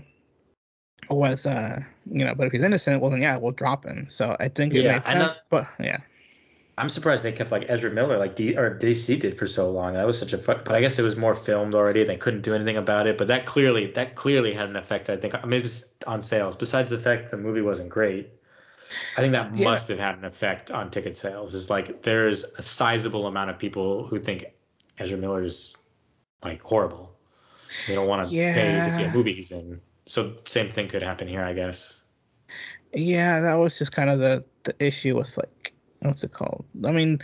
Speaker 1: was, uh, you know, but if he's innocent, well, then yeah, we'll drop him. So I think it
Speaker 2: Yeah,
Speaker 1: made
Speaker 2: I know-
Speaker 1: sense. But yeah.
Speaker 2: I'm surprised they kept like Ezra Miller, like D or D C did for so long. That was such a fun, but I guess it was more filmed already. They couldn't do anything about it. But that clearly, that clearly had an effect. I think maybe on sales. Besides the fact the movie wasn't great, I think that
Speaker 1: Yeah.
Speaker 2: must have had an effect on ticket sales. It's like there's a sizable amount of people who think Ezra Miller's like horrible. They don't want to pay to see a
Speaker 1: Yeah.
Speaker 2: movie he's in. So same thing could happen here, I guess.
Speaker 1: Yeah, that was just kind of the the issue was like, what's it called? I mean,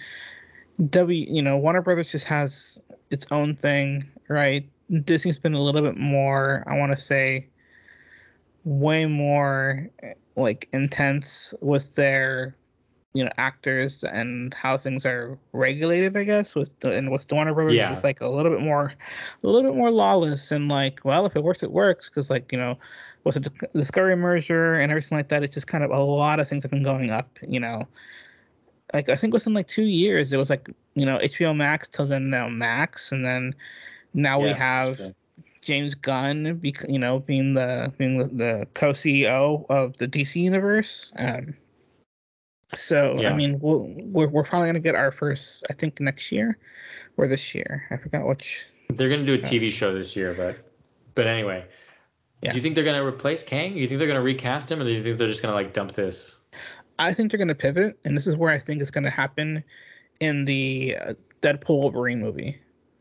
Speaker 1: W, you know, Warner Brothers just has its own thing, right? Disney's been a little bit more, I want to say, way more like intense with their you know, actors and how things are regulated, I guess, with the, and with the Warner Brothers,
Speaker 2: Yeah.
Speaker 1: just like a little bit more, a little bit more lawless, and like, well, if it works, it works, because like, you know, with the Discovery merger and everything like that, it's just kind of a lot of things have been going up, you know. Like I think within like two years, it was like, you know, H B O Max till then now Max, and then now we
Speaker 2: Yeah,
Speaker 1: have
Speaker 2: true.
Speaker 1: James Gunn, bec- you know, being the being the, the co-C E O of the D C universe. Um, so I
Speaker 2: Yeah.
Speaker 1: mean, we'll, we're we're probably gonna get our first, I think, next year or this year. I forgot which.
Speaker 2: They're gonna do a
Speaker 1: Uh,
Speaker 2: T V show this year, but but anyway,
Speaker 1: yeah,
Speaker 2: do you think they're gonna replace Kang? You think they're gonna recast him, or do you think they're just gonna like dump this?
Speaker 1: I think they're gonna pivot, and this is where I think it's gonna happen in the uh, Deadpool Wolverine movie.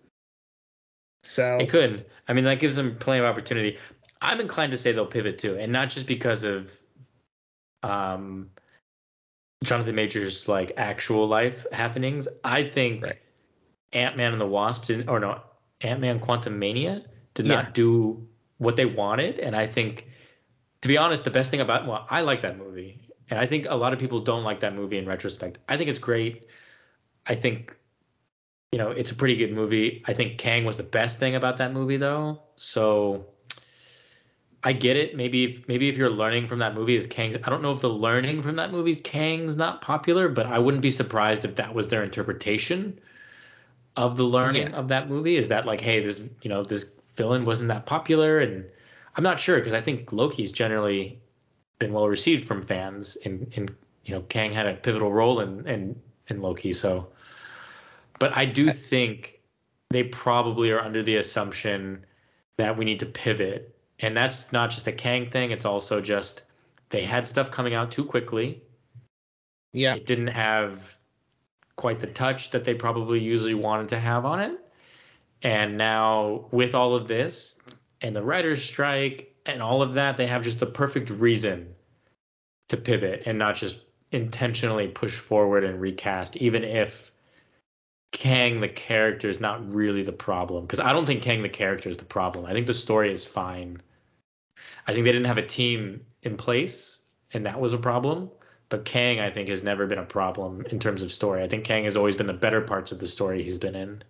Speaker 1: So
Speaker 2: It could. I mean, that gives them plenty of opportunity. I'm inclined to say they'll pivot too, and not just because of um, Jonathan Majors like actual life happenings. I think
Speaker 1: right,
Speaker 2: Ant-Man and the Wasp didn't, or no, Ant-Man Quantumania did
Speaker 1: yeah,
Speaker 2: not do what they wanted, and I think, to be honest, the best thing about, well, I like that movie, and I think a lot of people don't like that movie in retrospect. I think it's great. I think, you know, it's a pretty good movie. I think Kang was the best thing about that movie, though. So I get it. Maybe if, maybe if you're learning from that movie is Kang's. I don't know if the learning from that movie is Kang's not popular, but I wouldn't be surprised if that was their interpretation of the
Speaker 1: yeah.
Speaker 2: learning of that movie. Is that like, hey, this, you know, this villain wasn't that popular, and I'm not sure because I think Loki's generally been well received from fans, and and you know, Kang had a pivotal role in in in Loki. So, but I do
Speaker 1: I,
Speaker 2: think they probably are under the assumption that we need to pivot. And that's not just a Kang thing, it's also just they had stuff coming out too quickly.
Speaker 1: yeah,
Speaker 2: It didn't have quite the touch that they probably usually wanted to have on it. And now with all of this and the writer's strike and all of that, they have just the perfect reason to pivot and not just intentionally push forward and recast, even if Kang the character is not really the problem. Because I don't think Kang the character is the problem. I think the story is fine. I think they didn't have a team in place, and that was a problem. But Kang, I think, has never been a problem in terms of story. I think Kang has always been the better parts of the story he's been in.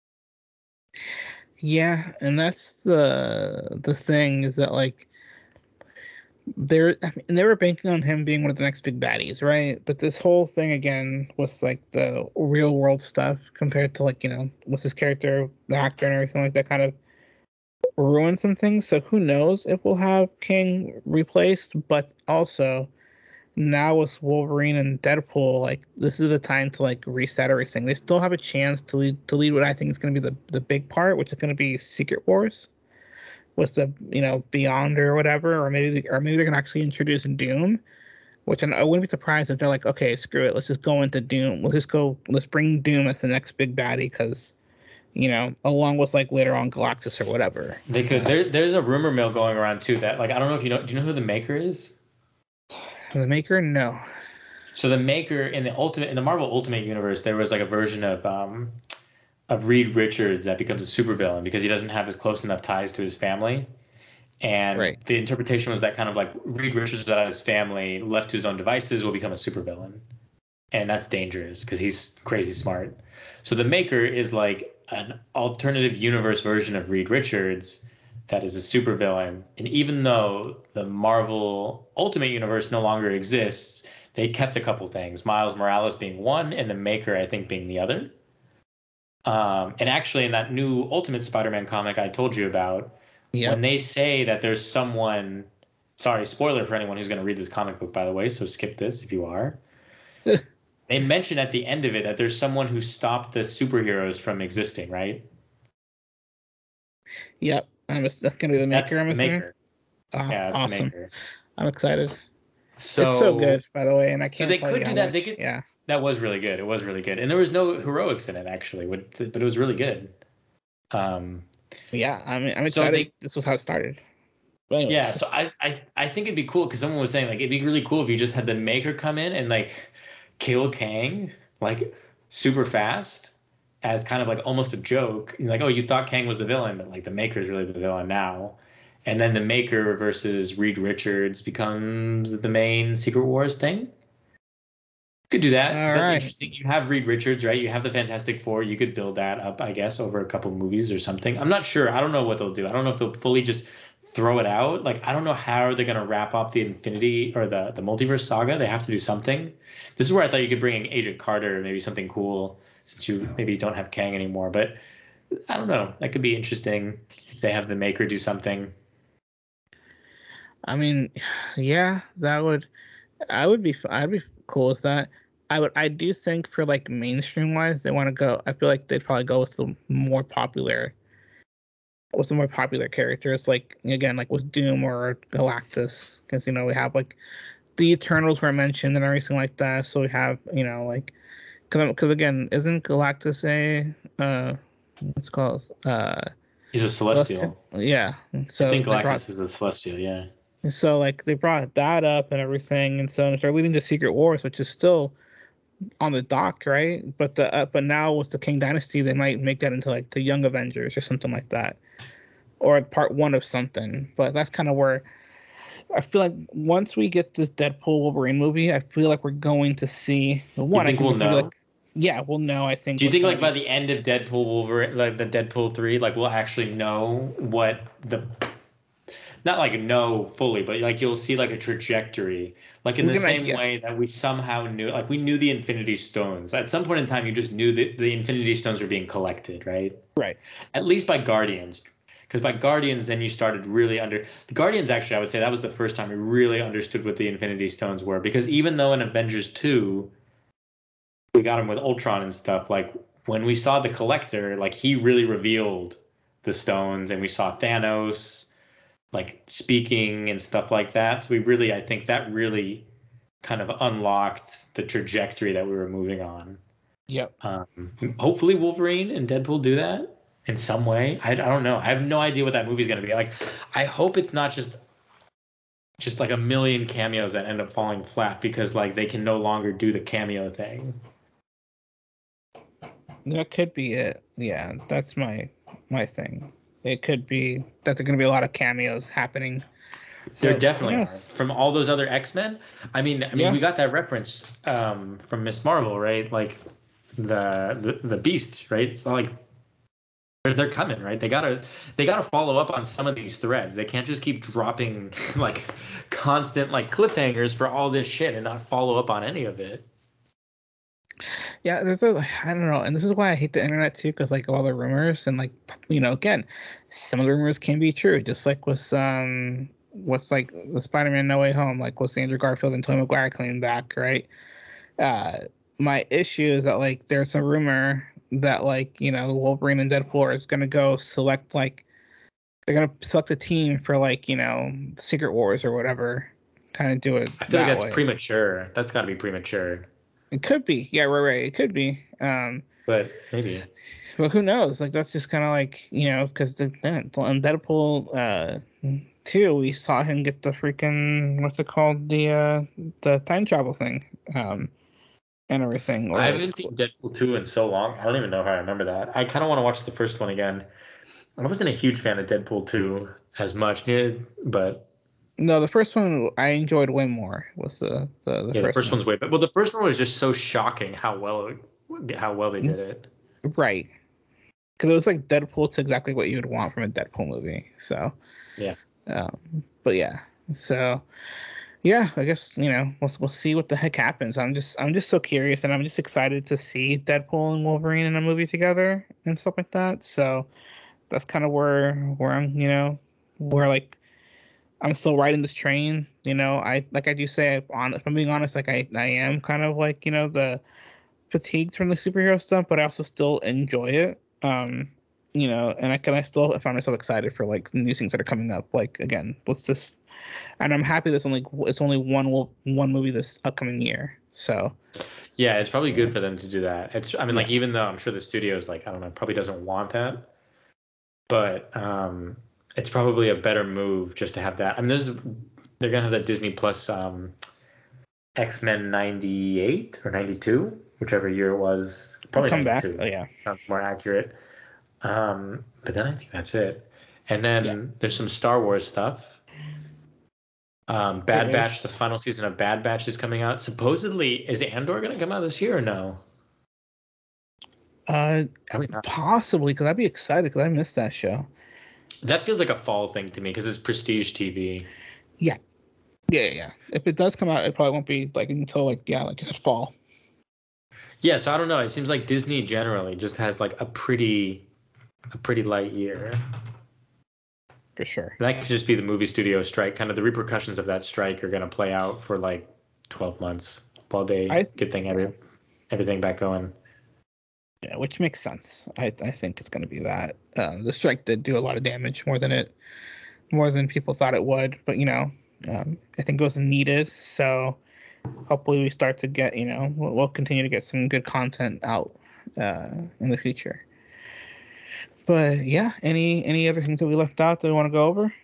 Speaker 1: yeah, and that's the the thing is that like they're I mean, they were banking on him being one of the next big baddies, right? But this whole thing again was like the real world stuff compared to like, you know, what's his character, the actor and everything like that kind of ruined some things. So who knows if we'll have King replaced, but also now with Wolverine and Deadpool, like this is the time to like reset everything. They still have a chance to lead to lead what I think is gonna be the, the big part, which is gonna be Secret Wars with the, you know, Beyond or whatever, or maybe or maybe they're gonna actually introduce Doom, which I wouldn't be surprised if they're like, okay, screw it, let's just go into Doom. Let's just go, let's bring Doom as the next big baddie, because you know, along with like later on Galactus or whatever.
Speaker 2: They could.
Speaker 1: Uh,
Speaker 2: There, there's a rumor mill going around too that, like, I don't know if you know. Do you know who the Maker is?
Speaker 1: the Maker, no.
Speaker 2: So the Maker in the ultimate in the Marvel Ultimate Universe, there was like a version of um of Reed Richards that becomes a supervillain because he doesn't have his close enough ties to his family. And
Speaker 1: Right.
Speaker 2: the interpretation was that kind of like Reed Richards without his family, left to his own devices, will become a supervillain. And that's dangerous because he's crazy smart. So the Maker is like an alternative universe version of Reed Richards that is a supervillain. And even though the Marvel Ultimate Universe no longer exists, they kept a couple things. Miles Morales being one, and the Maker, I think, being the other. Um, and actually, in that new Ultimate Spider-Man comic I told you about, when
Speaker 1: Yep.
Speaker 2: they say that there's someone, sorry, spoiler for anyone who's going to read this comic book, by the way, so skip this if you are. They mention at the end of it that there's someone who stopped the superheroes from existing, right?
Speaker 1: Yep. I'm just gonna be the
Speaker 2: That's
Speaker 1: Maker, I'm
Speaker 2: the
Speaker 1: assuming.
Speaker 2: Maker.
Speaker 1: Oh,
Speaker 2: Yeah, that's the
Speaker 1: awesome.
Speaker 2: Maker.
Speaker 1: I'm excited. It's so
Speaker 2: So,
Speaker 1: good, by the way, and I
Speaker 2: so
Speaker 1: can't
Speaker 2: they
Speaker 1: tell
Speaker 2: could
Speaker 1: you
Speaker 2: do
Speaker 1: how
Speaker 2: that. They
Speaker 1: much.
Speaker 2: could.
Speaker 1: Yeah.
Speaker 2: That was really good. It was really good, and there was no heroics in it actually, but but it was really good. Um,
Speaker 1: Yeah. I mean, I'm
Speaker 2: so
Speaker 1: excited.
Speaker 2: they
Speaker 1: This was how it started. But
Speaker 2: Yeah,
Speaker 1: anyways,
Speaker 2: so I, I I think it'd be cool because someone was saying like it'd be really cool if you just had the Maker come in and like kill Kang like super fast as kind of like almost a joke. You're like, oh, you thought Kang was the villain, but like the Maker's really the villain now. And then the Maker versus Reed Richards becomes the main Secret Wars thing. Could do that.
Speaker 1: All
Speaker 2: That's
Speaker 1: right.
Speaker 2: interesting. You have Reed Richards, right? You have the Fantastic Four. You could build that up, I guess, over a couple movies or something. I'm not sure. I don't know what they'll do. I don't know if they'll fully just throw it out. Like, I don't know how they're gonna wrap up the Infinity or the the multiverse saga. They have to do something. This is where I thought you could bring in Agent Carter, maybe something cool, since you maybe don't have Kang anymore. But I don't know. That could be interesting if they have the Maker do something.
Speaker 1: I mean, yeah, that would, I would be, I'd be cool with that. I would, I do think for like mainstream wise, they want to go. I feel like they'd probably go with the more popular, with the more popular characters, like again, like with Doom or Galactus, because you know we have like the Eternals were mentioned and everything like that. So we have, you know, like, because again, isn't Galactus a, uh, what's it called, uh,
Speaker 2: He's a Celestial.
Speaker 1: yeah. So
Speaker 2: I think
Speaker 1: they
Speaker 2: Galactus
Speaker 1: brought,
Speaker 2: is a Celestial, yeah.
Speaker 1: so like they brought that up and everything, and so they're leading to Secret Wars, which is still on the dock, right? But the uh, but now with the King Dynasty, they might make that into like the Young Avengers or something like that, or part one of something. But that's kind of where I feel like once we get this Deadpool Wolverine movie, I feel like we're going to see one.
Speaker 2: You think
Speaker 1: I
Speaker 2: we'll know?
Speaker 1: Like, yeah, we'll know. I think.
Speaker 2: Do you
Speaker 1: what's
Speaker 2: think
Speaker 1: gonna
Speaker 2: like by
Speaker 1: be-
Speaker 2: the end of Deadpool Wolverine, like the Deadpool three, like we'll actually know what the not like know fully, but like you'll see like a trajectory, like in
Speaker 1: We're
Speaker 2: the
Speaker 1: gonna
Speaker 2: same
Speaker 1: get-
Speaker 2: way that we somehow knew, like we knew the Infinity Stones. At some point in time, you just knew that the Infinity Stones were being collected, right?
Speaker 1: right.
Speaker 2: At least by Guardians, because by Guardians, then you started really under the Guardians. Actually, I would say that was the first time we really understood what the Infinity Stones were. Because even though in Avengers two, we got him with Ultron and stuff, like when we saw the Collector, like he really revealed the stones, and we saw Thanos like speaking and stuff like that. So we really, I think that really kind of unlocked the trajectory that we were moving on.
Speaker 1: Yep.
Speaker 2: Um, hopefully Wolverine and Deadpool do that in some way. I, I don't know. I have no idea what that movie's going to be. Like, I hope it's not just just like a million cameos that end up falling flat because like they can no longer do the cameo thing.
Speaker 1: That could be it. Yeah, that's my my thing. It could be that there are going to be a lot of cameos happening. So,
Speaker 2: There definitely are.
Speaker 1: yes.
Speaker 2: From all those other X-Men. I mean, I mean,
Speaker 1: Yeah.
Speaker 2: we got that reference um, from Miss Marvel, right? Like the the, the Beast, right? It's not like they're, they're coming, right? They gotta they gotta follow up on some of these threads. They can't just keep dropping like constant like cliffhangers for all this shit and not follow up on any of it.
Speaker 1: Yeah, there's a I don't know, and this is why I hate the internet too, because like all the rumors and like you know again, some of the rumors can be true, just like with um what's like the Spider-Man No Way Home, like with Andrew Garfield and Tobey Maguire coming back, right? Uh, my issue is that like there's a rumor that like you know Wolverine and Deadpool is gonna go select like they're gonna select a team for like you know Secret Wars or whatever, kind of do it.
Speaker 2: I feel like
Speaker 1: that
Speaker 2: that's
Speaker 1: way.
Speaker 2: premature. That's got to be premature.
Speaker 1: It could be, yeah, right, right. It could be. Um,
Speaker 2: But maybe.
Speaker 1: but who knows? Like that's just kind of like you know, because the then in Deadpool uh two, we saw him get the freaking what's it called the uh the time travel thing, um, and everything. Or,
Speaker 2: I haven't seen Deadpool two in so long. I don't even know if I remember that. I kind of want to watch the first one again. I wasn't a huge fan of Deadpool two as much, did, but
Speaker 1: No, the first one I enjoyed way more. Was the the, the
Speaker 2: yeah,
Speaker 1: first
Speaker 2: the first
Speaker 1: one.
Speaker 2: one's way better. Well, the first one was just so shocking how well it, how well they did it.
Speaker 1: Right. Because it was like Deadpool to exactly what you would want from a Deadpool movie. So
Speaker 2: Yeah.
Speaker 1: Um, but yeah, so yeah, I guess you know we'll we'll see what the heck happens. I'm just I'm just so curious, and I'm just excited to see Deadpool and Wolverine in a movie together and stuff like that. So that's kind of where where I'm you know where like I'm still riding this train. You know, I like I do say, on if I'm being honest, like I I am kind of like you know the fatigued from the superhero stuff, but I also still enjoy it. Um, you know, and I can I still find myself excited for like new things that are coming up. Like again, let's just, and I'm happy there's only it's only one one movie this upcoming year. So
Speaker 2: Yeah, it's probably good for them to do that. It's I mean like
Speaker 1: Yeah.
Speaker 2: even though I'm sure the studio's like I don't know, probably doesn't want that. But um it's probably a better move just to have that. I mean there's they're going to have that Disney Plus um X-Men ninety-eight or ninety-two, whichever year it was. Probably
Speaker 1: come back.
Speaker 2: ninety-two.
Speaker 1: Oh yeah.
Speaker 2: Sounds more accurate. Um, but then I think that's it. And then
Speaker 1: Yeah.
Speaker 2: there's some Star Wars stuff. Um, Bad
Speaker 1: There
Speaker 2: Batch,
Speaker 1: is.
Speaker 2: the final season of Bad Batch is coming out. Supposedly, is Andor going to come out this year or no?
Speaker 1: Uh,
Speaker 2: Probably not.
Speaker 1: Possibly, because I'd be excited because I missed that show.
Speaker 2: That feels like a fall thing to me because it's prestige T V.
Speaker 1: Yeah, yeah, yeah. If it does come out, it probably won't be like until like yeah, like you said, fall.
Speaker 2: Yeah, so I don't know. It seems like Disney generally just has like a pretty, a pretty light year.
Speaker 1: For sure.
Speaker 2: That could just be the movie studio strike. Kind of the repercussions of that strike are going to play out for like twelve months while they
Speaker 1: I
Speaker 2: get thing every, everything back going.
Speaker 1: Yeah, which makes sense. I I think it's going to be that. Um, the strike did do a lot of damage, more than it, more than people thought it would. But you know, um, I think it was needed. So hopefully we start to get, you know, we'll, we'll continue to get some good content out uh, in the future. But yeah, any any other things that we left out that we want to go over?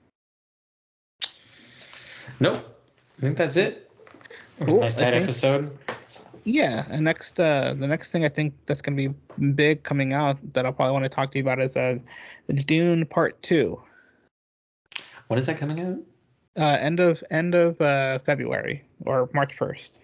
Speaker 2: Nope. I think that's it.
Speaker 1: Cool.
Speaker 2: Nice
Speaker 1: I
Speaker 2: tight
Speaker 1: think-
Speaker 2: episode.
Speaker 1: Yeah, and next, uh, the next thing I think that's going to be big coming out that I'll probably want to talk to you about is uh, Dune Part Two.
Speaker 2: When is that coming out?
Speaker 1: Uh, end of end of uh, February or March first.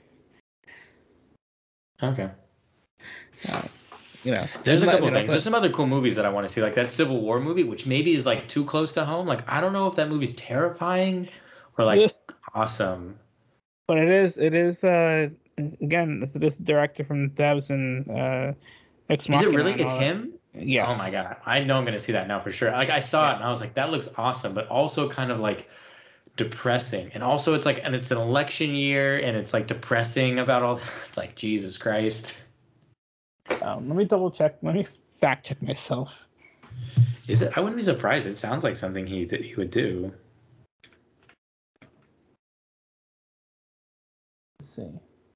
Speaker 2: Okay.
Speaker 1: Uh, you know,
Speaker 2: There's a
Speaker 1: let
Speaker 2: couple
Speaker 1: me know,
Speaker 2: things.
Speaker 1: but-
Speaker 2: There's some other cool movies that I want to see, like that Civil War movie, which maybe is like too close to home. Like I don't know if that movie's terrifying or like awesome.
Speaker 1: But it is it is uh again this this director from Devs and uh Ex
Speaker 2: Is
Speaker 1: Machina
Speaker 2: it really?
Speaker 1: and
Speaker 2: It's
Speaker 1: all that.
Speaker 2: him?
Speaker 1: Yes.
Speaker 2: Oh my god. I know I'm gonna see that now for sure. Like I saw
Speaker 1: Yeah.
Speaker 2: it and I was like, that looks awesome, but also kind of like depressing. And also it's like and it's an election year and it's like depressing about all that. It's like Jesus Christ.
Speaker 1: Um, let me double check. Let me fact check myself.
Speaker 2: Is it? I wouldn't be surprised. It sounds like something he that he would do.
Speaker 1: Let's see.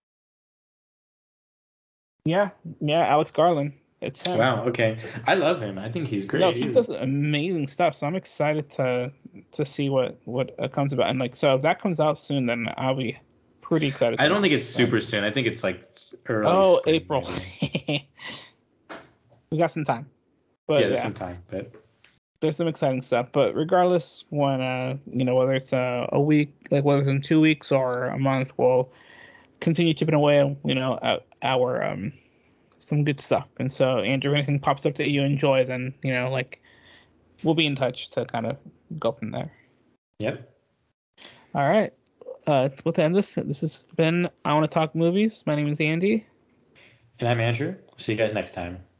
Speaker 1: Yeah, yeah, Alex Garland. It's him.
Speaker 2: Wow. Okay. I love him. I think he's great.
Speaker 1: No, he
Speaker 2: He's-
Speaker 1: does amazing stuff. So I'm excited to to see what what it comes about. And like, so if that comes out soon, then I'll be pretty excited.
Speaker 2: I
Speaker 1: to
Speaker 2: don't think
Speaker 1: watch
Speaker 2: it's
Speaker 1: it.
Speaker 2: super soon. I think it's like early.
Speaker 1: Oh,
Speaker 2: spring,
Speaker 1: April.
Speaker 2: maybe.
Speaker 1: We got some time. But
Speaker 2: yeah, there's
Speaker 1: yeah.
Speaker 2: some time, but
Speaker 1: There's some exciting stuff, but regardless, when uh, you know, whether it's a, a week, like whether it's in two weeks or a month, we'll continue chipping away, you know, at our um, some good stuff. And so, Andrew, if anything pops up that you enjoy, then you know, like, we'll be in touch to kind of go from there.
Speaker 2: yep.
Speaker 1: All right. Uh, well, to end this, this has been I Want to Talk Movies. My name is Andy.
Speaker 2: And I'm Andrew. See you guys next time.